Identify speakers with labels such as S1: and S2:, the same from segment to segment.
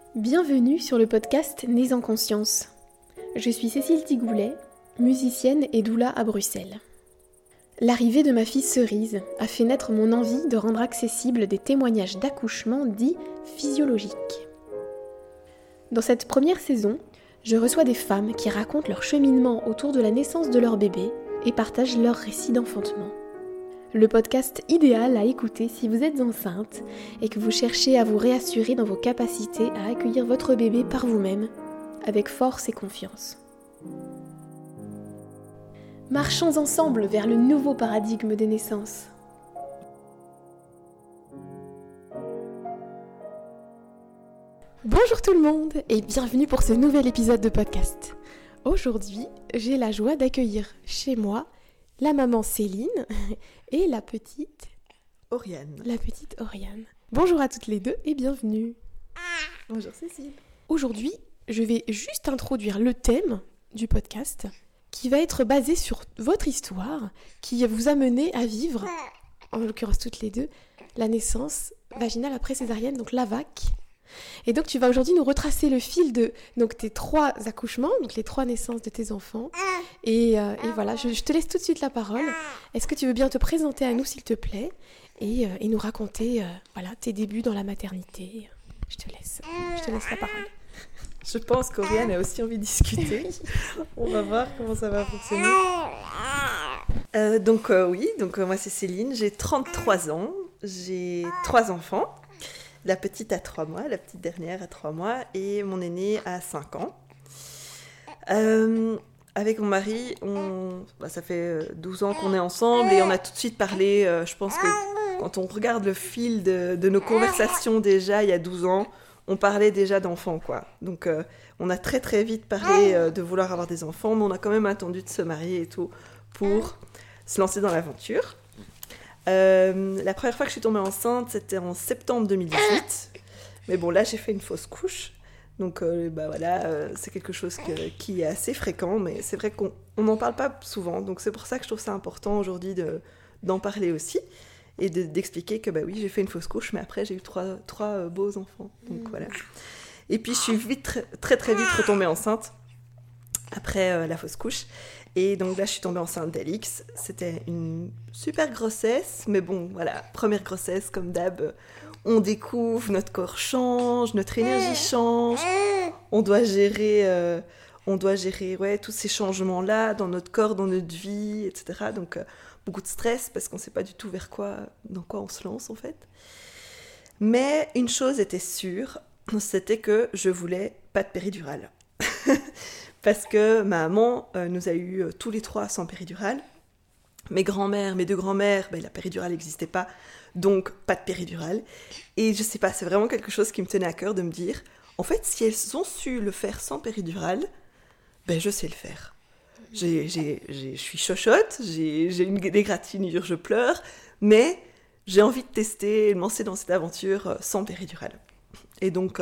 S1: Bienvenue sur le podcast Nés en conscience. Je suis Cécile Tigoulet, musicienne et doula à Bruxelles. L'arrivée de ma fille Cerise a fait naître mon envie de rendre accessibles des témoignages d'accouchement dits physiologiques. Dans cette première saison, je reçois des femmes qui racontent leur cheminement autour de la naissance de leur bébé et partagent leurs récits d'enfantement. Le podcast idéal à écouter si vous êtes enceinte et que vous cherchez à vous réassurer dans vos capacités à accueillir votre bébé par vous-même, avec force et confiance. Marchons ensemble vers le nouveau paradigme des naissances. Bonjour tout le monde et bienvenue pour ce nouvel épisode de podcast. Aujourd'hui, j'ai la joie d'accueillir chez moi la maman Céline et la petite
S2: Oriane.
S1: Bonjour à toutes les deux et bienvenue.
S2: Bonjour Cécile.
S1: Aujourd'hui, je vais juste introduire le thème du podcast qui va être basé sur votre histoire qui vous a mené à vivre, en l'occurrence toutes les deux, la naissance vaginale après césarienne, donc la VAC. Et donc tu vas aujourd'hui nous retracer le fil de tes 3 accouchements, donc les 3 naissances de tes enfants. Et voilà, je te laisse tout de suite la parole. Est-ce que tu veux bien te présenter à nous s'il te plaît et nous raconter tes débuts dans la maternité. Je te laisse la parole.
S2: Je pense qu'Oriane a aussi envie de discuter. On va voir comment ça va fonctionner. Moi c'est Céline, j'ai 33 ans, j'ai 3 enfants. La petite a 3 mois, la petite dernière a 3 mois et mon aîné a 5 ans. Avec mon mari, ça fait 12 ans qu'on est ensemble et on a tout de suite parlé. Je pense que quand on regarde le fil de nos conversations déjà, il y a 12 ans, on parlait déjà d'enfants, quoi. Donc on a très très vite parlé de vouloir avoir des enfants, mais on a quand même attendu de se marier et tout pour se lancer dans l'aventure. La première fois que je suis tombée enceinte, c'était en septembre 2018. Mais bon, là, j'ai fait une fausse couche. Donc, c'est quelque chose qui est assez fréquent. Mais c'est vrai qu'on n'en parle pas souvent. Donc, c'est pour ça que je trouve ça important aujourd'hui d'en parler aussi. Et d'expliquer que, oui, j'ai fait une fausse couche. Mais après, j'ai eu trois beaux enfants. Donc, voilà. Et puis, je suis très, très vite retombée enceinte après la fausse couche. Et donc là, je suis tombée enceinte d'Alix. C'était une super grossesse, mais bon, voilà, première grossesse, comme d'hab, on découvre, notre corps change, notre énergie change, on doit gérer tous ces changements-là dans notre corps, dans notre vie, etc. Donc, beaucoup de stress, parce qu'on ne sait pas du tout dans quoi on se lance, en fait. Mais une chose était sûre, c'était que je voulais pas de péridurale. Parce que ma maman nous a eu tous les 3 sans péridurale. Mes 2 grands-mères, la péridurale n'existait pas, donc pas de péridurale. Et je sais pas, c'est vraiment quelque chose qui me tenait à cœur de me dire, en fait, si elles ont su le faire sans péridurale, je sais le faire. Je suis chochotte, j'ai des égratignures, je pleure, mais j'ai envie de tester et de me lancer dans cette aventure sans péridurale. Et donc...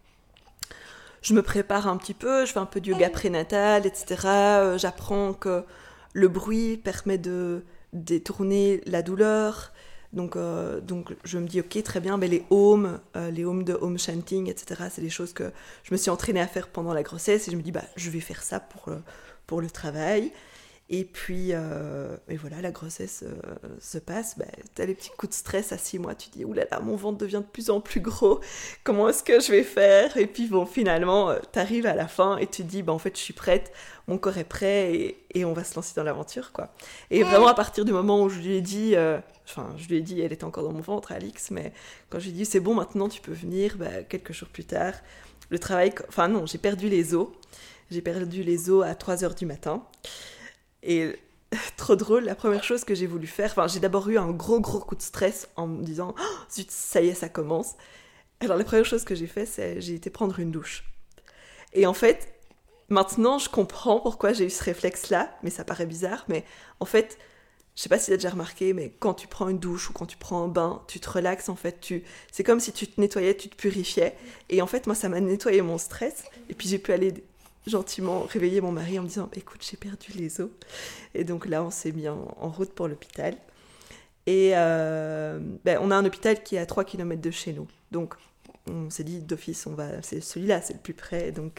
S2: je me prépare un petit peu, je fais un peu de yoga prénatal, etc. J'apprends que le bruit permet de détourner la douleur. Donc je me dis, ok, très bien, les ohms de home chanting, etc., c'est des choses que je me suis entraînée à faire pendant la grossesse. Et je me dis, je vais faire ça pour le travail. Et puis, voilà, la grossesse se passe. T'as les petits coups de stress à 6 mois. Tu dis, oulala, mon ventre devient de plus en plus gros. Comment est-ce que je vais faire ? Et puis, finalement, t'arrives à la fin et tu te dis, en fait, je suis prête. Mon corps est prêt et on va se lancer dans l'aventure, quoi. Et vraiment, à partir du moment où je lui ai dit, elle était encore dans mon ventre, Alix, mais quand je lui ai dit, c'est bon, maintenant, tu peux venir, quelques jours plus tard, le travail... Enfin, non, j'ai perdu les os. J'ai perdu les os à 3h du matin. Et trop drôle, la première chose que j'ai voulu faire, j'ai d'abord eu un gros coup de stress en me disant « Zut, ça y est, ça commence ». Alors la première chose que j'ai fait, c'est j'ai été prendre une douche. Et en fait, maintenant je comprends pourquoi j'ai eu ce réflexe-là, mais ça paraît bizarre, mais en fait, je sais pas si tu as déjà remarqué, mais quand tu prends une douche ou quand tu prends un bain, tu te relaxes en fait, c'est comme si tu te nettoyais, tu te purifiais. Et en fait, moi ça m'a nettoyé mon stress, et puis j'ai pu aller... gentiment réveiller mon mari en me disant « Écoute, j'ai perdu les os ». Et donc là, on s'est mis en route pour l'hôpital. Et on a un hôpital qui est à 3 km de chez nous. Donc, on s'est dit d'office, c'est celui-là, c'est le plus près. Donc,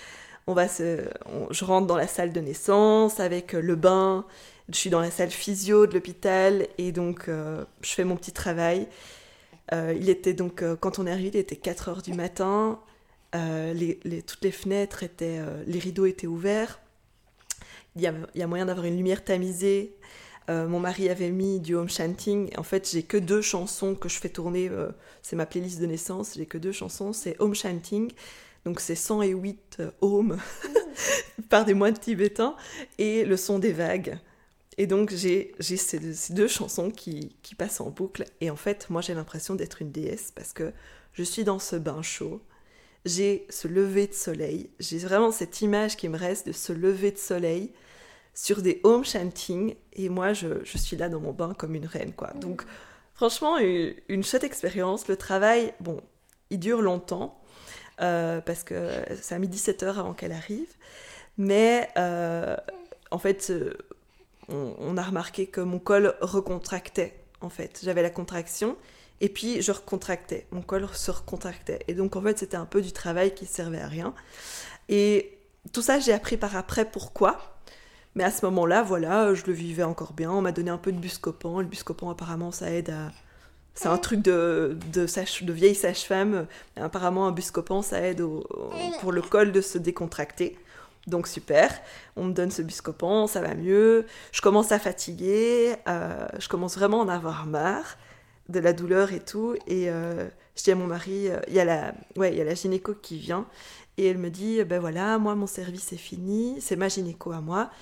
S2: je rentre dans la salle de naissance avec le bain. Je suis dans la salle physio de l'hôpital et donc je fais mon petit travail. Il était donc, quand on est arrivé, il était 4h du matin. Toutes les fenêtres les rideaux étaient ouverts. Il y a moyen d'avoir une lumière tamisée. Mon mari avait mis du home chanting. En fait, j'ai que 2 chansons que je fais tourner. C'est ma playlist de naissance. J'ai que 2 chansons. C'est home chanting. Donc, c'est 108 ohms par des moines tibétains. Et le son des vagues. Et donc, j'ai ces 2 chansons qui passent en boucle. Et en fait, moi, j'ai l'impression d'être une déesse parce que je suis dans ce bain chaud. J'ai ce lever de soleil. J'ai vraiment cette image qui me reste de ce lever de soleil sur des home chanting, et moi je suis là dans mon bain comme une reine, quoi. Donc franchement, une chouette expérience. Le travail, bon, il dure longtemps, parce que ça a mis 17 heures avant qu'elle arrive, mais en fait, on a remarqué que mon col recontractait, en fait. J'avais la contraction, et puis je recontractais, mon col se recontractait, et donc en fait c'était un peu du travail qui servait à rien. Et tout ça, j'ai appris par après pourquoi. Mais à ce moment-là, voilà, je le vivais encore bien. On m'a donné un peu de Buscopan. Le Buscopan, apparemment, ça aide à... C'est un truc de vieille sage-femme. Apparemment, un Buscopan, ça aide pour le col de se décontracter. Donc, super. On me donne ce Buscopan, ça va mieux. Je commence à fatiguer. Je commence vraiment à en avoir marre de la douleur et tout. Et je dis à mon mari, il y a la gynéco qui vient. Et elle me dit, ben voilà, moi, mon service est fini. C'est ma gynéco à moi.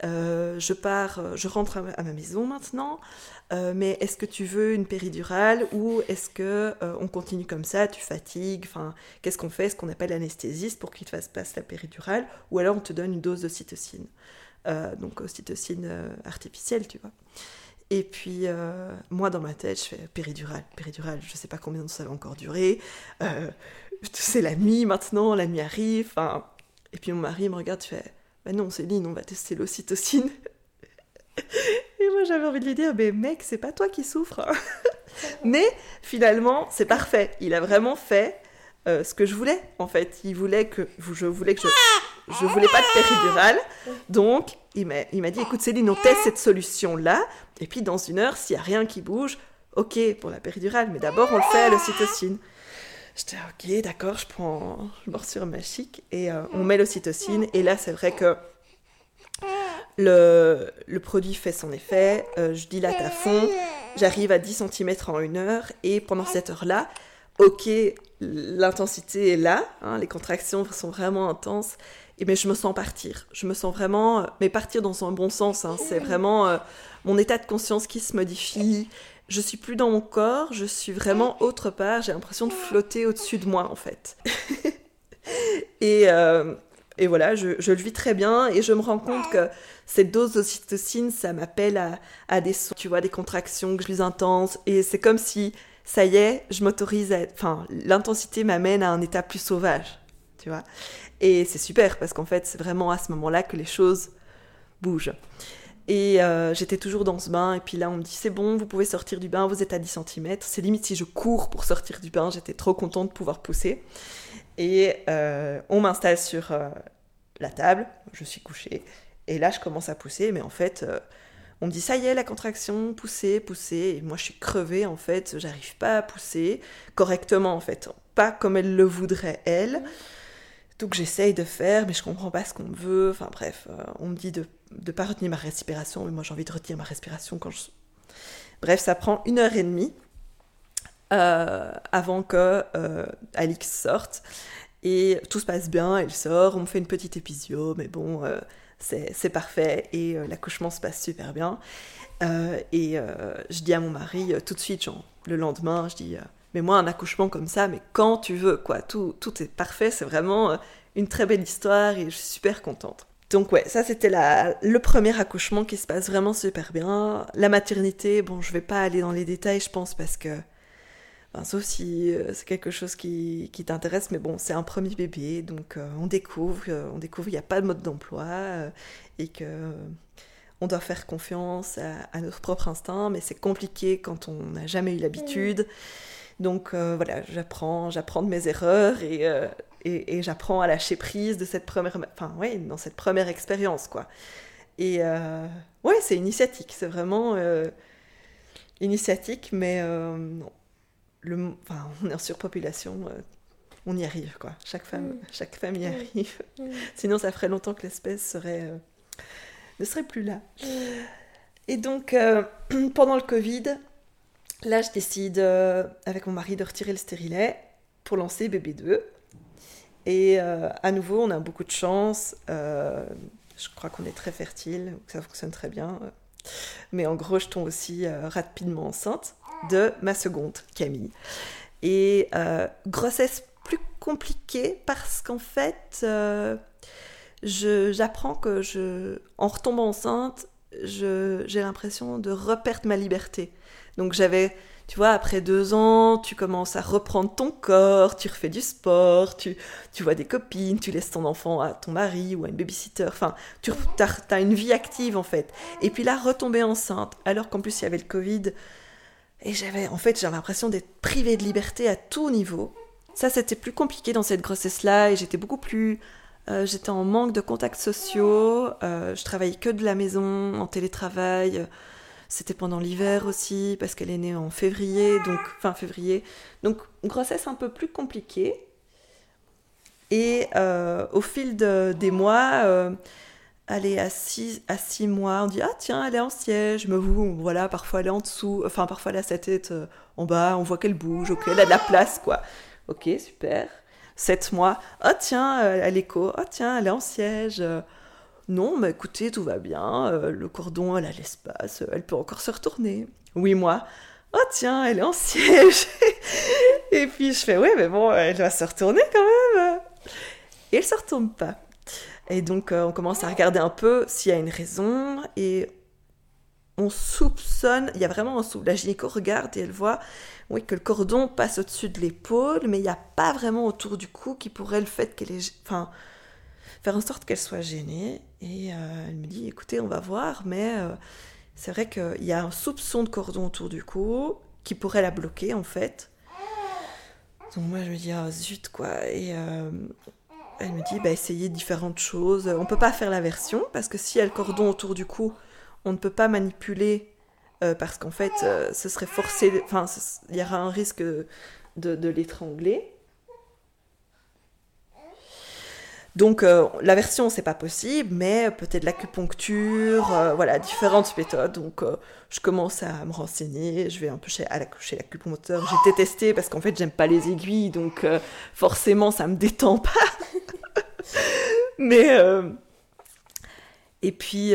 S2: Je rentre à ma maison maintenant, mais est-ce que tu veux une péridurale ou est-ce que on continue comme ça, tu fatigues, enfin, qu'est-ce qu'on fait? Est-ce qu'on appelle l'anesthésiste pour qu'il te fasse passer la péridurale ou alors on te donne une dose d'ocytocine, donc ocytocine artificielle, tu vois. Et puis moi dans ma tête je fais péridurale, je sais pas combien ça va encore durer, c'est la nuit maintenant, la nuit arrive, enfin, et puis mon mari me regarde, je fais bah non Céline, on va tester l'ocytocine. Et moi j'avais envie de lui dire, mais mec, c'est pas toi qui souffres. Mais finalement, c'est parfait. Il a vraiment fait ce que je voulais, en fait. Je voulais pas de péridurale. Donc, il m'a dit, écoute Céline, on teste cette solution-là. Et puis dans 1 heure, s'il n'y a rien qui bouge, ok pour la péridurale. Mais d'abord, on le fait à l'ocytocine. J'étais ok, d'accord, je mords sur ma chic et on met l'ocytocine. Et là, c'est vrai que le produit fait son effet. Je dilate à fond. J'arrive à 10 cm en 1 heure. Et pendant cette heure-là, ok, l'intensité est là. Hein, les contractions sont vraiment intenses. Mais je me sens partir. Je me sens vraiment... mais partir dans un bon sens. Hein, c'est vraiment mon état de conscience qui se modifie. Je suis plus dans mon corps, je suis vraiment autre part, j'ai l'impression de flotter au-dessus de moi en fait. et voilà, je le vis très bien et je me rends compte que cette dose d'ocytocine, ça m'appelle à des sons, tu vois, des contractions que je vis intenses et c'est comme si, ça y est, je m'autorise enfin, l'intensité m'amène à un état plus sauvage, tu vois. Et c'est super parce qu'en fait, c'est vraiment à ce moment-là que les choses bougent. Et j'étais toujours dans ce bain, et puis là on me dit c'est bon, vous pouvez sortir du bain, vous êtes à 10 cm. C'est limite si je cours pour sortir du bain, j'étais trop contente de pouvoir pousser. Et on m'installe sur la table, je suis couchée, et là je commence à pousser, mais en fait on me dit ça y est la contraction, poussez, et moi je suis crevée en fait, j'arrive pas à pousser correctement en fait, pas comme elle le voudrait elle. Donc j'essaye de faire, mais je comprends pas ce qu'on me veut. Enfin bref, on me dit de pas retenir ma respiration, mais moi j'ai envie de retenir ma respiration quand je... Bref, ça prend 1h30 avant que Alix sorte. Et tout se passe bien, elle sort, on me fait une petite épisio, mais bon, c'est parfait. Et l'accouchement se passe super bien. Je dis à mon mari tout de suite, genre, le lendemain, je dis... mais moi, un accouchement comme ça, mais quand tu veux, quoi. Tout est parfait, c'est vraiment une très belle histoire et je suis super contente. Donc ouais, ça c'était le premier accouchement qui se passe vraiment super bien. La maternité, bon, je vais pas aller dans les détails, je pense, parce que... Enfin, sauf si c'est quelque chose qui t'intéresse, mais bon, c'est un premier bébé, donc on découvre, il n'y a pas de mode d'emploi, et que... on doit faire confiance à notre propre instinct, mais c'est compliqué quand on n'a jamais eu l'habitude. Donc voilà, j'apprends de mes erreurs et j'apprends à lâcher prise de cette dans cette première expérience, quoi. Et ouais, c'est initiatique, c'est vraiment initiatique, mais non, on est en surpopulation, on y arrive, quoi. Chaque femme y arrive. Sinon, ça ferait longtemps que l'espèce ne serait plus là. Et donc, pendant le Covid, là, je décide avec mon mari de retirer le stérilet pour lancer bébé 2. Et à nouveau, on a beaucoup de chance. Je crois qu'on est très fertile, que ça fonctionne très bien. Mais en gros, je tombe aussi rapidement enceinte de ma seconde, Camille. Et grossesse plus compliquée parce qu'en fait, j'apprends que en retombant enceinte, j'ai l'impression de reperdre ma liberté. Donc tu vois, après 2 ans, tu commences à reprendre ton corps, tu refais du sport, tu vois des copines, tu laisses ton enfant à ton mari ou à une babysitter. Enfin, t'as une vie active, en fait. Et puis là, retomber enceinte, alors qu'en plus, il y avait le Covid, et j'avais l'impression d'être privée de liberté à tout niveau. Ça, c'était plus compliqué dans cette grossesse-là, et j'étais beaucoup plus... j'étais en manque de contacts sociaux, je travaillais que de la maison, en télétravail... C'était pendant l'hiver aussi, parce qu'elle est née en février, donc fin février. Donc, grossesse un peu plus compliquée. Et au fil des mois, allez, à 6 mois, on dit « Ah tiens, elle est en siège ». Mais voilà, parfois elle est en dessous, enfin parfois elle a sa tête en bas, on voit qu'elle bouge, ok, elle a de la place, quoi. Ok, super. 7 mois, « Ah tiens, à l'écho, ah tiens, elle est en siège ». Non, mais écoutez, tout va bien, le cordon, elle a l'espace, elle peut encore se retourner. 8 mois, oh tiens, elle est en siège. Et puis je fais, ouais, mais bon, elle va se retourner quand même. Et elle se retourne pas. Et donc on commence à regarder un peu s'il y a une raison, et on soupçonne, il y a vraiment la gynéco regarde et elle voit, oui, que le cordon passe au-dessus de l'épaule, mais il n'y a pas vraiment autour du cou qui pourrait le fait qu'elle est... faire en sorte qu'elle soit gênée. Et elle me dit, écoutez, on va voir, mais c'est vrai qu'il y a un soupçon de cordon autour du cou qui pourrait la bloquer, en fait. Donc moi, je me dis, ah zut, quoi. Et elle me dit, essayez différentes choses. On ne peut pas faire l'aversion, parce que s'il y a le cordon autour du cou, on ne peut pas manipuler, parce qu'en fait, ce serait forcé... Enfin, il y aura un risque de l'étrangler. Donc, l'aversion, c'est pas possible, mais peut-être l'acupuncture, voilà, différentes méthodes. Donc, je commence à me renseigner, je vais un peu chez l'acupuncteur. J'ai détesté parce qu'en fait, j'aime pas les aiguilles, donc forcément, ça me détend pas. Mais, et puis,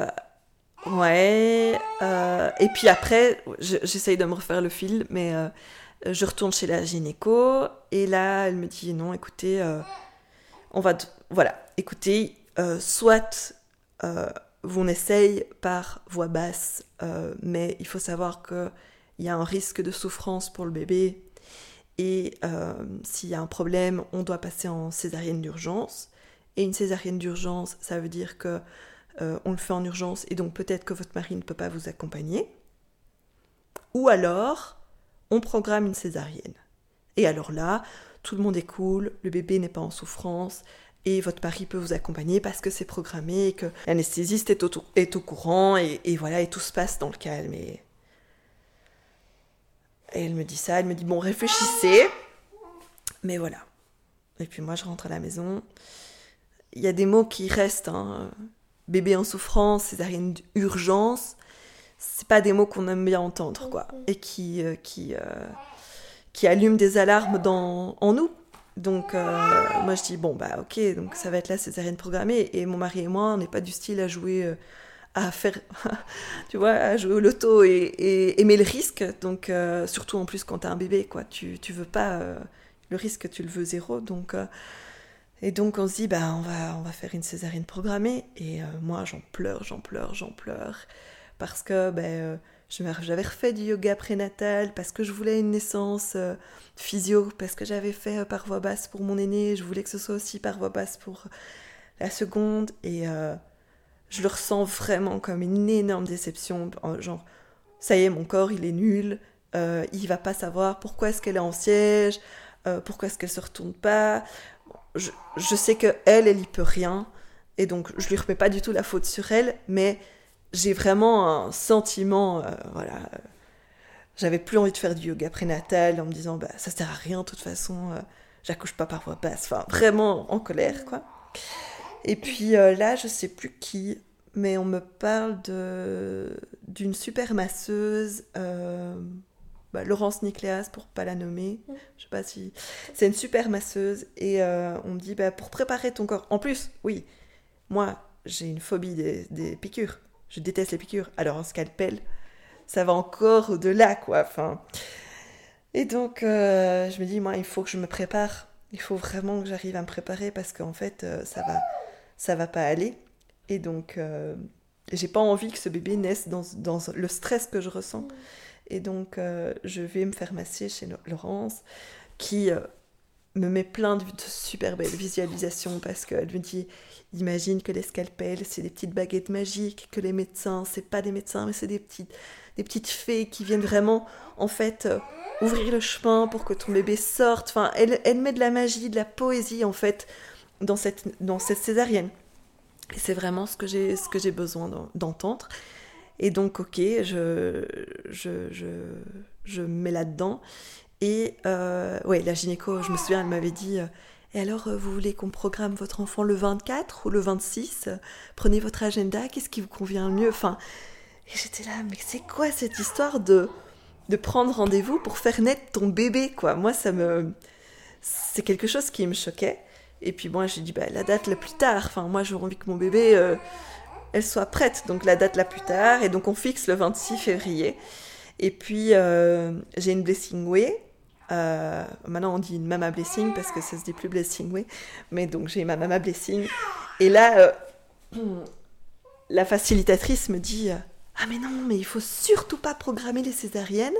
S2: ouais, et puis après, j'essaye de me refaire le fil, mais je retourne chez la gynéco, et là, elle me dit, non, écoutez... voilà, écoutez, soit on essaye par voix basse, mais il faut savoir qu'il y a un risque de souffrance pour le bébé, et s'il y a un problème, on doit passer en césarienne d'urgence. Et une césarienne d'urgence, ça veut dire que on le fait en urgence, et donc peut-être que votre mari ne peut pas vous accompagner. Ou alors, on programme une césarienne. Et alors là, tout le monde est cool, le bébé n'est pas en souffrance, et votre mari peut vous accompagner parce que c'est programmé, et que l'anesthésiste est au courant, et voilà, et tout se passe dans le calme. Et elle me dit ça, elle me dit, bon, réfléchissez, mais voilà. Et puis moi, je rentre à la maison. Il y a des mots qui restent, hein. Bébé en souffrance, césarienne d'urgence, c'est pas des mots qu'on aime bien entendre, quoi, et qui allument des alarmes en nous. Donc moi je dis ok, donc ça va être la césarienne programmée, et mon mari et moi on n'est pas du style à jouer à faire tu vois, à jouer au loto et aimer le risque. Donc surtout en plus quand t'as un bébé, quoi, tu veux pas le risque, tu le veux zéro. Donc et donc on se dit on va faire une césarienne programmée, et moi j'en pleure parce que j'avais refait du yoga prénatal, parce que je voulais une naissance physio, parce que j'avais fait par voie basse pour mon aîné, je voulais que ce soit aussi par voie basse pour la seconde, et je le ressens vraiment comme une énorme déception, genre ça y est, mon corps il est nul, il va pas savoir pourquoi est-ce qu'elle est en siège, pourquoi est-ce qu'elle se retourne pas. Je sais que elle y peut rien, et donc je lui remets pas du tout la faute sur elle, mais j'ai vraiment un sentiment, j'avais plus envie de faire du yoga prénatal en me disant ça sert à rien de toute façon, j'accouche pas par voie basse, enfin vraiment en colère quoi. Et puis là je sais plus qui, mais on me parle d'une super masseuse, Laurence Nicléas pour pas la nommer, je sais pas si c'est une super masseuse, et on me dit pour préparer ton corps. En plus, oui, moi j'ai une phobie des piqûres, je déteste les piqûres, alors un scalpel ça va encore au-delà quoi. Enfin, et donc je me dis moi il faut que je me prépare, il faut vraiment que j'arrive à me préparer parce qu'en fait ça va pas aller, et donc j'ai pas envie que ce bébé naisse dans le stress que je ressens. Et donc, je vais me faire masser chez Laurence, qui me met plein de super belles visualisations, parce qu'elle me dit, imagine que les scalpels, c'est des petites baguettes magiques, que les médecins, c'est pas des médecins, mais c'est des petites fées qui viennent vraiment, en fait, ouvrir le chemin pour que ton bébé sorte. Enfin, elle met de la magie, de la poésie, en fait, dans cette césarienne. Et c'est vraiment ce que j'ai besoin d'entendre. Et donc, ok, je me mets là-dedans. Et la gynéco, je me souviens, elle m'avait dit et alors, vous voulez qu'on programme votre enfant le 24 ou le 26 ? Prenez votre agenda, qu'est-ce qui vous convient le mieux ? Enfin, et j'étais là, mais c'est quoi cette histoire de prendre rendez-vous pour faire naître ton bébé, quoi ? Moi, c'est quelque chose qui me choquait. Et puis moi, j'ai dit, la date la plus tard. Enfin, moi, j'ai envie que mon bébé... elle soit prête, donc la date la plus tard, et donc on fixe le 26 février. Et puis j'ai une blessing way, maintenant on dit une mama blessing parce que ça se dit plus blessing way, mais donc j'ai ma mama blessing, et là la facilitatrice me dit ah mais non, mais il faut surtout pas programmer les césariennes,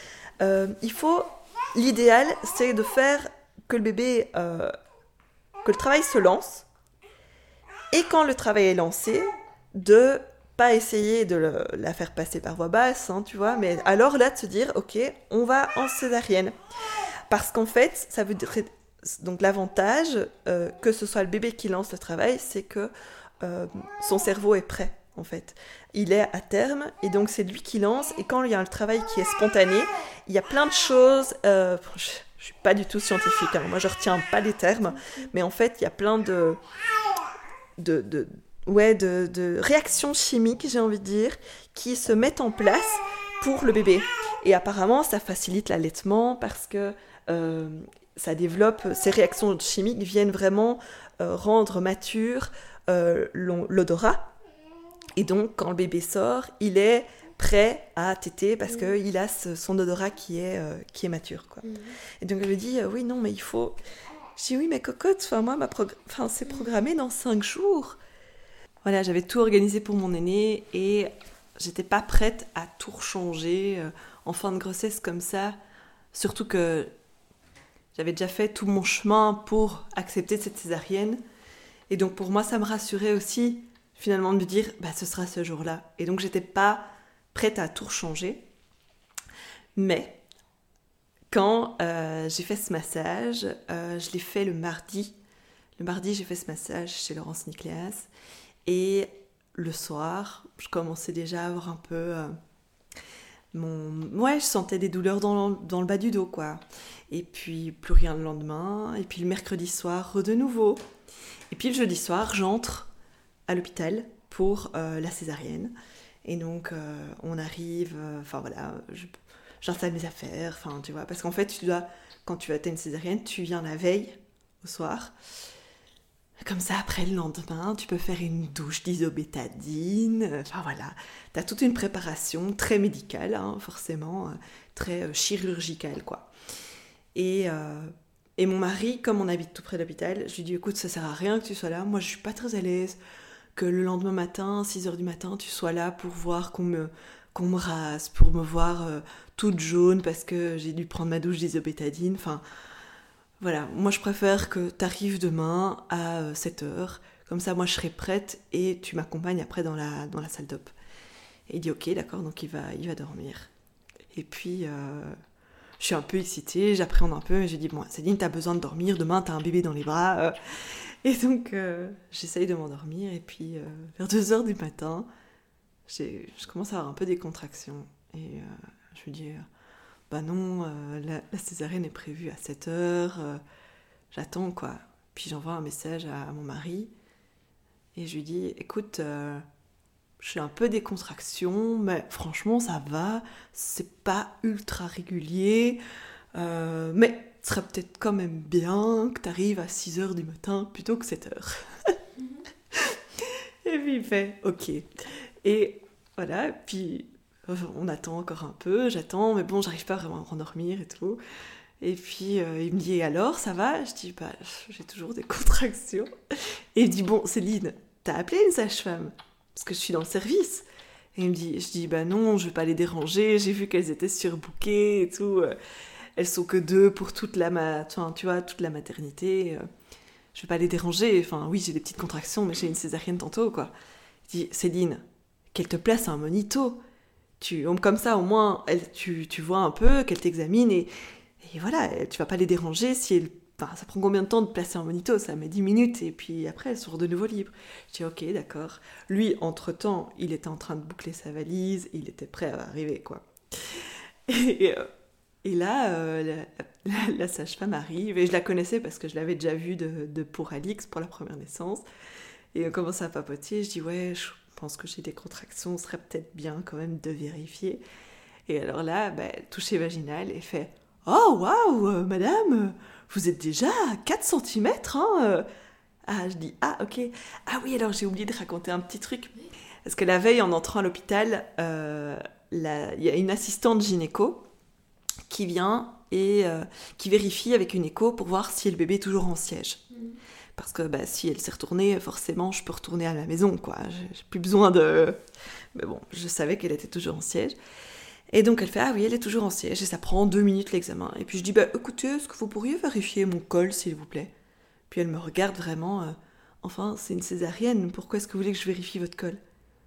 S2: l'idéal c'est de faire que le bébé, que le travail se lance, et quand le travail est lancé, de pas essayer de la faire passer par voie basse, tu vois, mais alors là de se dire ok, on va en césarienne, parce qu'en fait ça veut dire, donc l'avantage que ce soit le bébé qui lance le travail, c'est que son cerveau est prêt, en fait, il est à terme, et donc c'est lui qui lance, et quand il y a un travail qui est spontané, il y a plein de choses, je suis pas du tout scientifique, moi je retiens pas les termes, mais en fait il y a plein de réactions chimiques, j'ai envie de dire, qui se mettent en place pour le bébé. Et apparemment, ça facilite l'allaitement parce que ça développe, ces réactions chimiques viennent vraiment rendre mature l'odorat. Et donc, quand le bébé sort, il est prêt à téter parce qu'il a son odorat qui est mature, quoi. Et donc, elle me dit, oui, non, mais il faut... Je dis, oui, mais cocotte, moi, c'est programmé dans 5 jours. Voilà, j'avais tout organisé pour mon aîné et j'étais pas prête à tout rechanger en fin de grossesse comme ça. Surtout que j'avais déjà fait tout mon chemin pour accepter cette césarienne. Et donc pour moi, ça me rassurait aussi finalement de me dire, ce sera ce jour-là. Et donc j'étais pas prête à tout rechanger. Mais quand j'ai fait ce massage, je l'ai fait le mardi. Le mardi, j'ai fait ce massage chez Laurence Nicléas. Et le soir, je commençais déjà à avoir un peu... je sentais des douleurs dans le bas du dos, quoi. Et puis, plus rien le lendemain. Et puis, le mercredi soir, de nouveau. Et puis, le jeudi soir, j'entre à l'hôpital pour la césarienne. Et donc, on arrive... j'installe mes affaires, tu vois. Parce qu'en fait, quand tu as une césarienne, tu viens la veille, au soir. Comme ça, après le lendemain, tu peux faire une douche d'isobétadine. T'as toute une préparation très médicale, forcément, très chirurgicale, quoi. Et mon mari, comme on habite tout près de l'hôpital, je lui dis, écoute, ça sert à rien que tu sois là. Moi, je suis pas très à l'aise que le lendemain matin, 6h du matin, tu sois là pour voir qu'on me rase, pour me voir toute jaune parce que j'ai dû prendre ma douche d'isobétadine. Voilà, moi je préfère que tu arrives demain à 7h, comme ça moi je serai prête et tu m'accompagnes après dans la salle d'op. Et il dit ok, d'accord, donc il va dormir. Et puis, je suis un peu excitée, j'appréhende un peu, et j'ai dit, bon, Céline, t'as besoin de dormir, demain t'as un bébé dans les bras. Et donc, j'essaye de m'endormir, et puis, vers 2h du matin, je commence à avoir un peu des contractions. Et je me dis, bah non, la césarienne est prévue à 7h, j'attends, quoi. Puis j'envoie un message à mon mari, et je lui dis, écoute, j'ai un peu des contractions, mais franchement, ça va. C'est pas ultra régulier. Mais ce serait peut-être quand même bien que tu arrives à 6h du matin plutôt que 7h. Et puis il fait OK. Et voilà, puis on attend encore un peu, j'attends, mais bon, j'arrive pas vraiment à me rendormir et tout. Et puis il me dit, et alors, ça va? Je dis, bah, j'ai toujours des contractions. Et il me dit, bon, Céline, t'as appelé une sage-femme? Parce que je suis dans le service. Et je dis, bah non, je vais pas les déranger, j'ai vu qu'elles étaient surbookées et tout. Elles sont que 2 pour toute tu vois, toute la maternité. Je vais pas les déranger. Enfin, oui, j'ai des petites contractions, mais j'ai une césarienne tantôt, quoi. Il dit, Céline, qu'elle te place un monito. Comme ça, au moins, tu vois un peu, qu'elle t'examine et voilà, tu vas pas les déranger si elles. Enfin, ça prend combien de temps de placer un monito? Ça met 10 minutes et puis après, elles sont de nouveau libres. Je dis, ok, d'accord. Lui, entre-temps, il était en train de boucler sa valise, il était prêt à arriver, quoi. Et, et là, la sage-femme arrive, et je la connaissais parce que je l'avais déjà vue pour Alix, pour la première naissance. Et on commence à papoter, je dis, ouais, je pense que j'ai des contractions, ce serait peut-être bien quand même de vérifier. Et alors là, toucher vaginal, et fait, oh, waouh, madame, vous êtes déjà à 4 cm, hein. Ah, je dis, ah, ok. Ah oui, alors j'ai oublié de raconter un petit truc. Parce que la veille, en entrant à l'hôpital, il y a une assistante gynéco qui vient et qui vérifie avec une écho pour voir si le bébé est toujours en siège. Parce que si elle s'est retournée, forcément, je peux retourner à la maison, quoi. J'ai plus besoin de... Mais bon, je savais qu'elle était toujours en siège. Et donc elle fait, ah oui, elle est toujours en siège, et ça prend 2 minutes l'examen. Et puis je dis, écoutez, est-ce que vous pourriez vérifier mon col, s'il vous plaît? Puis elle me regarde vraiment, enfin, c'est une césarienne, pourquoi est-ce que vous voulez que je vérifie votre col?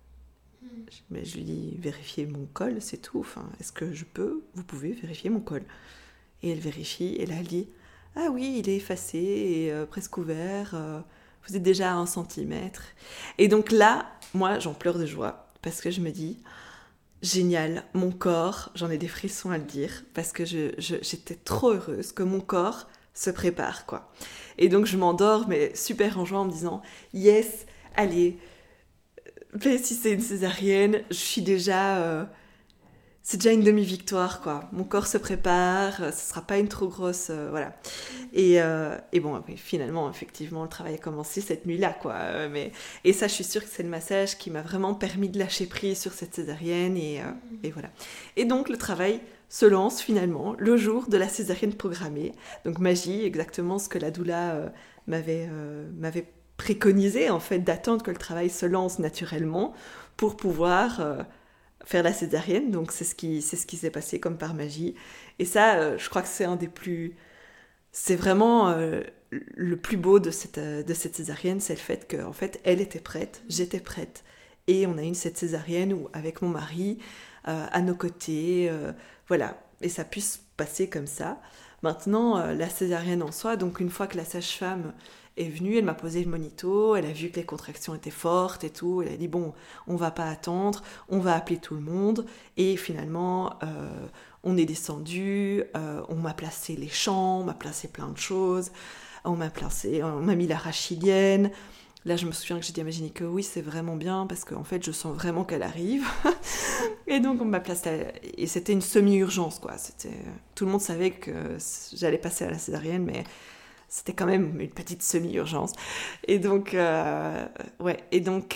S2: Mais je lui dis, vérifier mon col, c'est tout, enfin, est-ce que vous pouvez vérifier mon col? Et elle vérifie, et là elle dit, ah oui, il est effacé et presque ouvert, vous êtes déjà à 1 centimètre. Et donc là, moi, j'en pleure de joie, parce que je me dis, génial, mon corps, j'en ai des frissons à le dire, parce que j'étais trop heureuse que mon corps se prépare, quoi. Et donc je m'endors, mais super en joie, en me disant, yes, allez, si c'est une césarienne, je suis déjà... c'est déjà une demi-victoire, quoi. Mon corps se prépare, ce sera pas une trop grosse... voilà. Et bon, finalement, effectivement, le travail a commencé cette nuit-là, quoi. Et ça, je suis sûre que c'est le massage qui m'a vraiment permis de lâcher prise sur cette césarienne, et voilà. Et donc, le travail se lance, finalement, le jour de la césarienne programmée. Donc, magie, exactement ce que la doula m'avait préconisé, en fait, d'attendre que le travail se lance naturellement pour pouvoir... faire la césarienne, donc c'est ce qui s'est passé comme par magie. Et ça, je crois que c'est un des plus... C'est vraiment le plus beau de cette césarienne, c'est le fait qu'en fait, elle était prête, j'étais prête. Et on a eu cette césarienne où, avec mon mari, à nos côtés, voilà. Et ça puisse passer comme ça. Maintenant, la césarienne en soi, donc une fois que la sage-femme est venue, elle m'a posé le monito, elle a vu que les contractions étaient fortes et tout, elle a dit bon, on va pas attendre, on va appeler tout le monde, et finalement on est descendu, on m'a placé les champs, on m'a placé plein de choses, on m'a mis la rachidienne. Là, je me souviens que j'ai dit à ma gynéco, oui, c'est vraiment bien, parce qu'en fait, je sens vraiment qu'elle arrive. Et donc, on m'a placé... Et c'était une semi-urgence, quoi. Tout le monde savait que j'allais passer à la césarienne, mais c'était quand même une petite semi-urgence. Et donc, ouais. Et donc...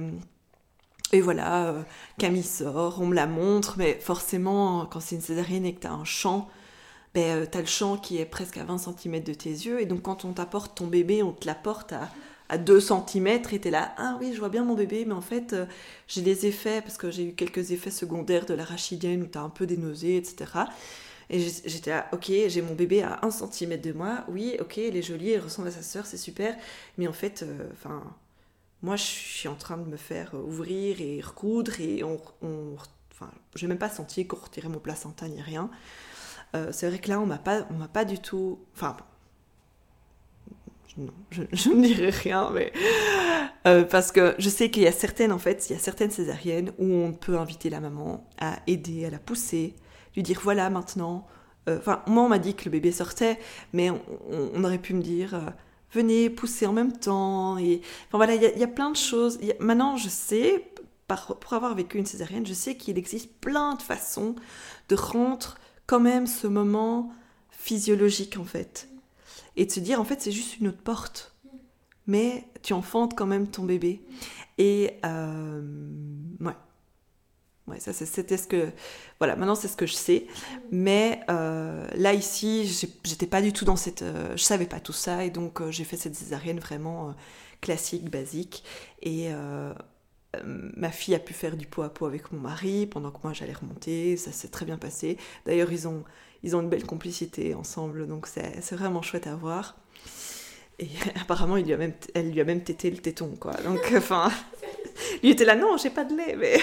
S2: Et voilà, Camille sort, on me la montre, mais forcément, quand c'est une césarienne et que t'as un champ, t'as le champ qui est presque à 20 cm de tes yeux, et donc quand on t'apporte ton bébé, on te l'apporte à 2 cm, et t'es là, ah oui, je vois bien mon bébé, mais en fait, j'ai des effets, parce que j'ai eu quelques effets secondaires de la rachidienne, où t'as un peu des nausées, etc. Et j'étais là, ok, j'ai mon bébé à 1 cm de moi, oui, ok, elle est jolie, elle ressemble à sa sœur, c'est super, mais en fait, moi, je suis en train de me faire ouvrir et recoudre, et Enfin, je n'ai même pas senti qu'on retirait mon placenta ni rien. C'est vrai que là, on m'a pas du tout... Enfin, non, je ne dirai rien, mais... parce que je sais qu'il y a certaines césariennes où on peut inviter la maman à aider, à la pousser, lui dire, voilà, maintenant... Enfin, moi, on m'a dit que le bébé sortait, mais on aurait pu me dire... venez pousser en même temps. Et... Enfin voilà, il y a plein de choses. Maintenant, je sais, pour avoir vécu une césarienne, je sais qu'il existe plein de façons de rendre quand même ce moment physiologique, en fait. Et de se dire, en fait, c'est juste une autre porte. Mais tu enfantes quand même ton bébé. Et ouais. Ouais, ça, c'était ce que... Voilà, maintenant, c'est ce que je sais. Mais là, ici, j'étais pas du tout dans cette... je savais pas tout ça. Et donc, j'ai fait cette césarienne vraiment classique, basique. Et ma fille a pu faire du pot à pot avec mon mari pendant que moi, j'allais remonter. Ça s'est très bien passé. D'ailleurs, ils ont une belle complicité ensemble. Donc, c'est vraiment chouette à voir. Et apparemment, elle lui a même tété le téton, quoi. Donc, enfin... lui était là, non, j'ai pas de lait, mais...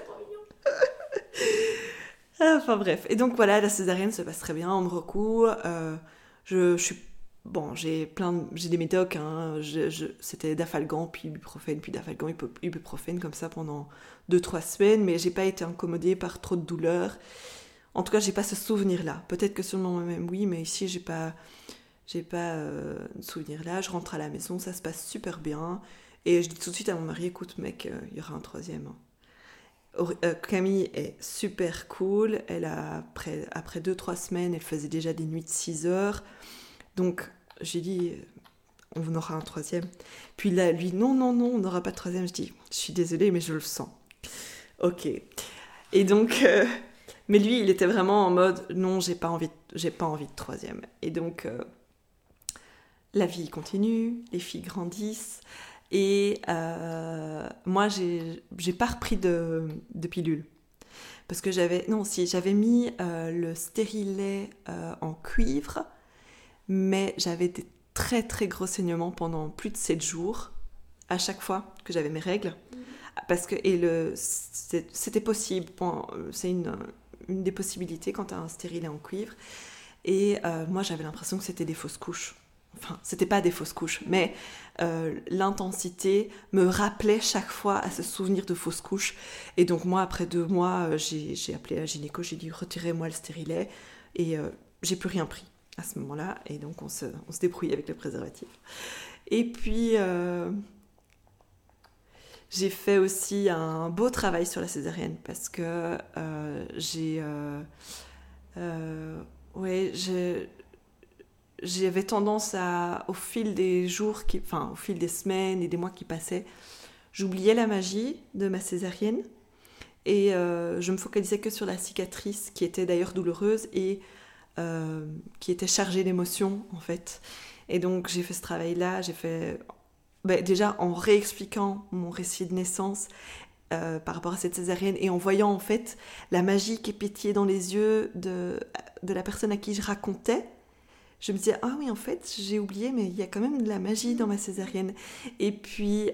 S2: Enfin bref, et donc voilà, la césarienne se passe très bien, on me recoue, je suis... Bon, j'ai des médocs, hein, c'était Dafalgan, puis ibuprofène, puis Dafalgan, ibuprofène, comme ça pendant 2-3 semaines, mais j'ai pas été incommodée par trop de douleurs. En tout cas, j'ai pas ce souvenir-là. Peut-être que sur le moment même, oui, mais ici, j'ai pas ce souvenir-là. Je rentre à la maison, ça se passe super bien, et je dis tout de suite à mon mari, écoute mec, il y aura un troisième, hein. Camille est super cool. Après 2-3 semaines, elle faisait déjà des nuits de 6 heures. Donc, j'ai dit, on aura un troisième. Puis là, lui, non, on n'aura pas de troisième. Je dis, je suis désolée, mais je le sens. Ok. Et donc, mais lui, il était vraiment en mode, non, j'ai pas envie de troisième. Et donc, la vie continue, les filles grandissent. Et moi, j'ai pas repris de pilule. Parce que j'avais mis le stérilet en cuivre, mais j'avais des très très gros saignements pendant plus de 7 jours, à chaque fois que j'avais mes règles. Parce que, c'était possible, c'est une des possibilités quand tu as un stérilet en cuivre. Et moi, j'avais l'impression que c'était des fausses couches. Enfin, c'était pas des fausses couches, mais l'intensité me rappelait chaque fois à ce souvenir de fausses couches. Et donc moi, après 2 mois, j'ai appelé la gynéco, j'ai dit retirez-moi le stérilet. Et j'ai plus rien pris à ce moment-là. Et donc on se débrouillait avec le préservatif. Et puis, j'ai fait aussi un beau travail sur la césarienne parce que j'avais tendance au fil des jours, au fil des semaines et des mois qui passaient, j'oubliais la magie de ma césarienne et je me focalisais que sur la cicatrice qui était d'ailleurs douloureuse et qui était chargée d'émotions en fait. Et donc j'ai fait ce travail-là, déjà en réexpliquant mon récit de naissance par rapport à cette césarienne et en voyant en fait la magie qui pétillait dans les yeux de la personne à qui je racontais. Je me disais, ah oui, en fait, j'ai oublié, mais il y a quand même de la magie dans ma césarienne. Et puis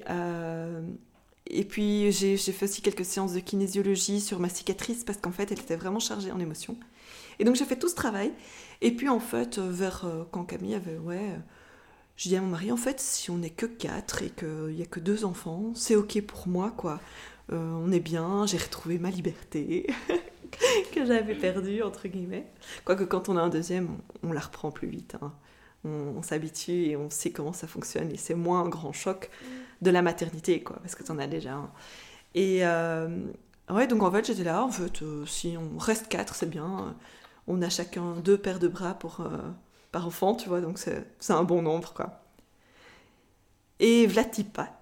S2: j'ai fait aussi quelques séances de kinésiologie sur ma cicatrice, parce qu'en fait, elle était vraiment chargée en émotions. Et donc, j'ai fait tout ce travail. Et puis, en fait, quand Camille avait, je dis à mon mari, en fait, si on n'est que 4 et qu'il n'y a que 2 enfants, c'est ok pour moi, quoi. On est bien, j'ai retrouvé ma liberté. Que j'avais perdu entre guillemets. Quoique quand on a un deuxième, on la reprend plus vite. Hein. On s'habitue et on sait comment ça fonctionne et c'est moins un grand choc de la maternité, quoi, parce que t'en as déjà un. Et donc en fait j'étais là, en fait, si on reste 4, c'est bien. On a chacun 2 paires de bras par enfant, tu vois, donc c'est un bon nombre, quoi. Et v'là-t-il pas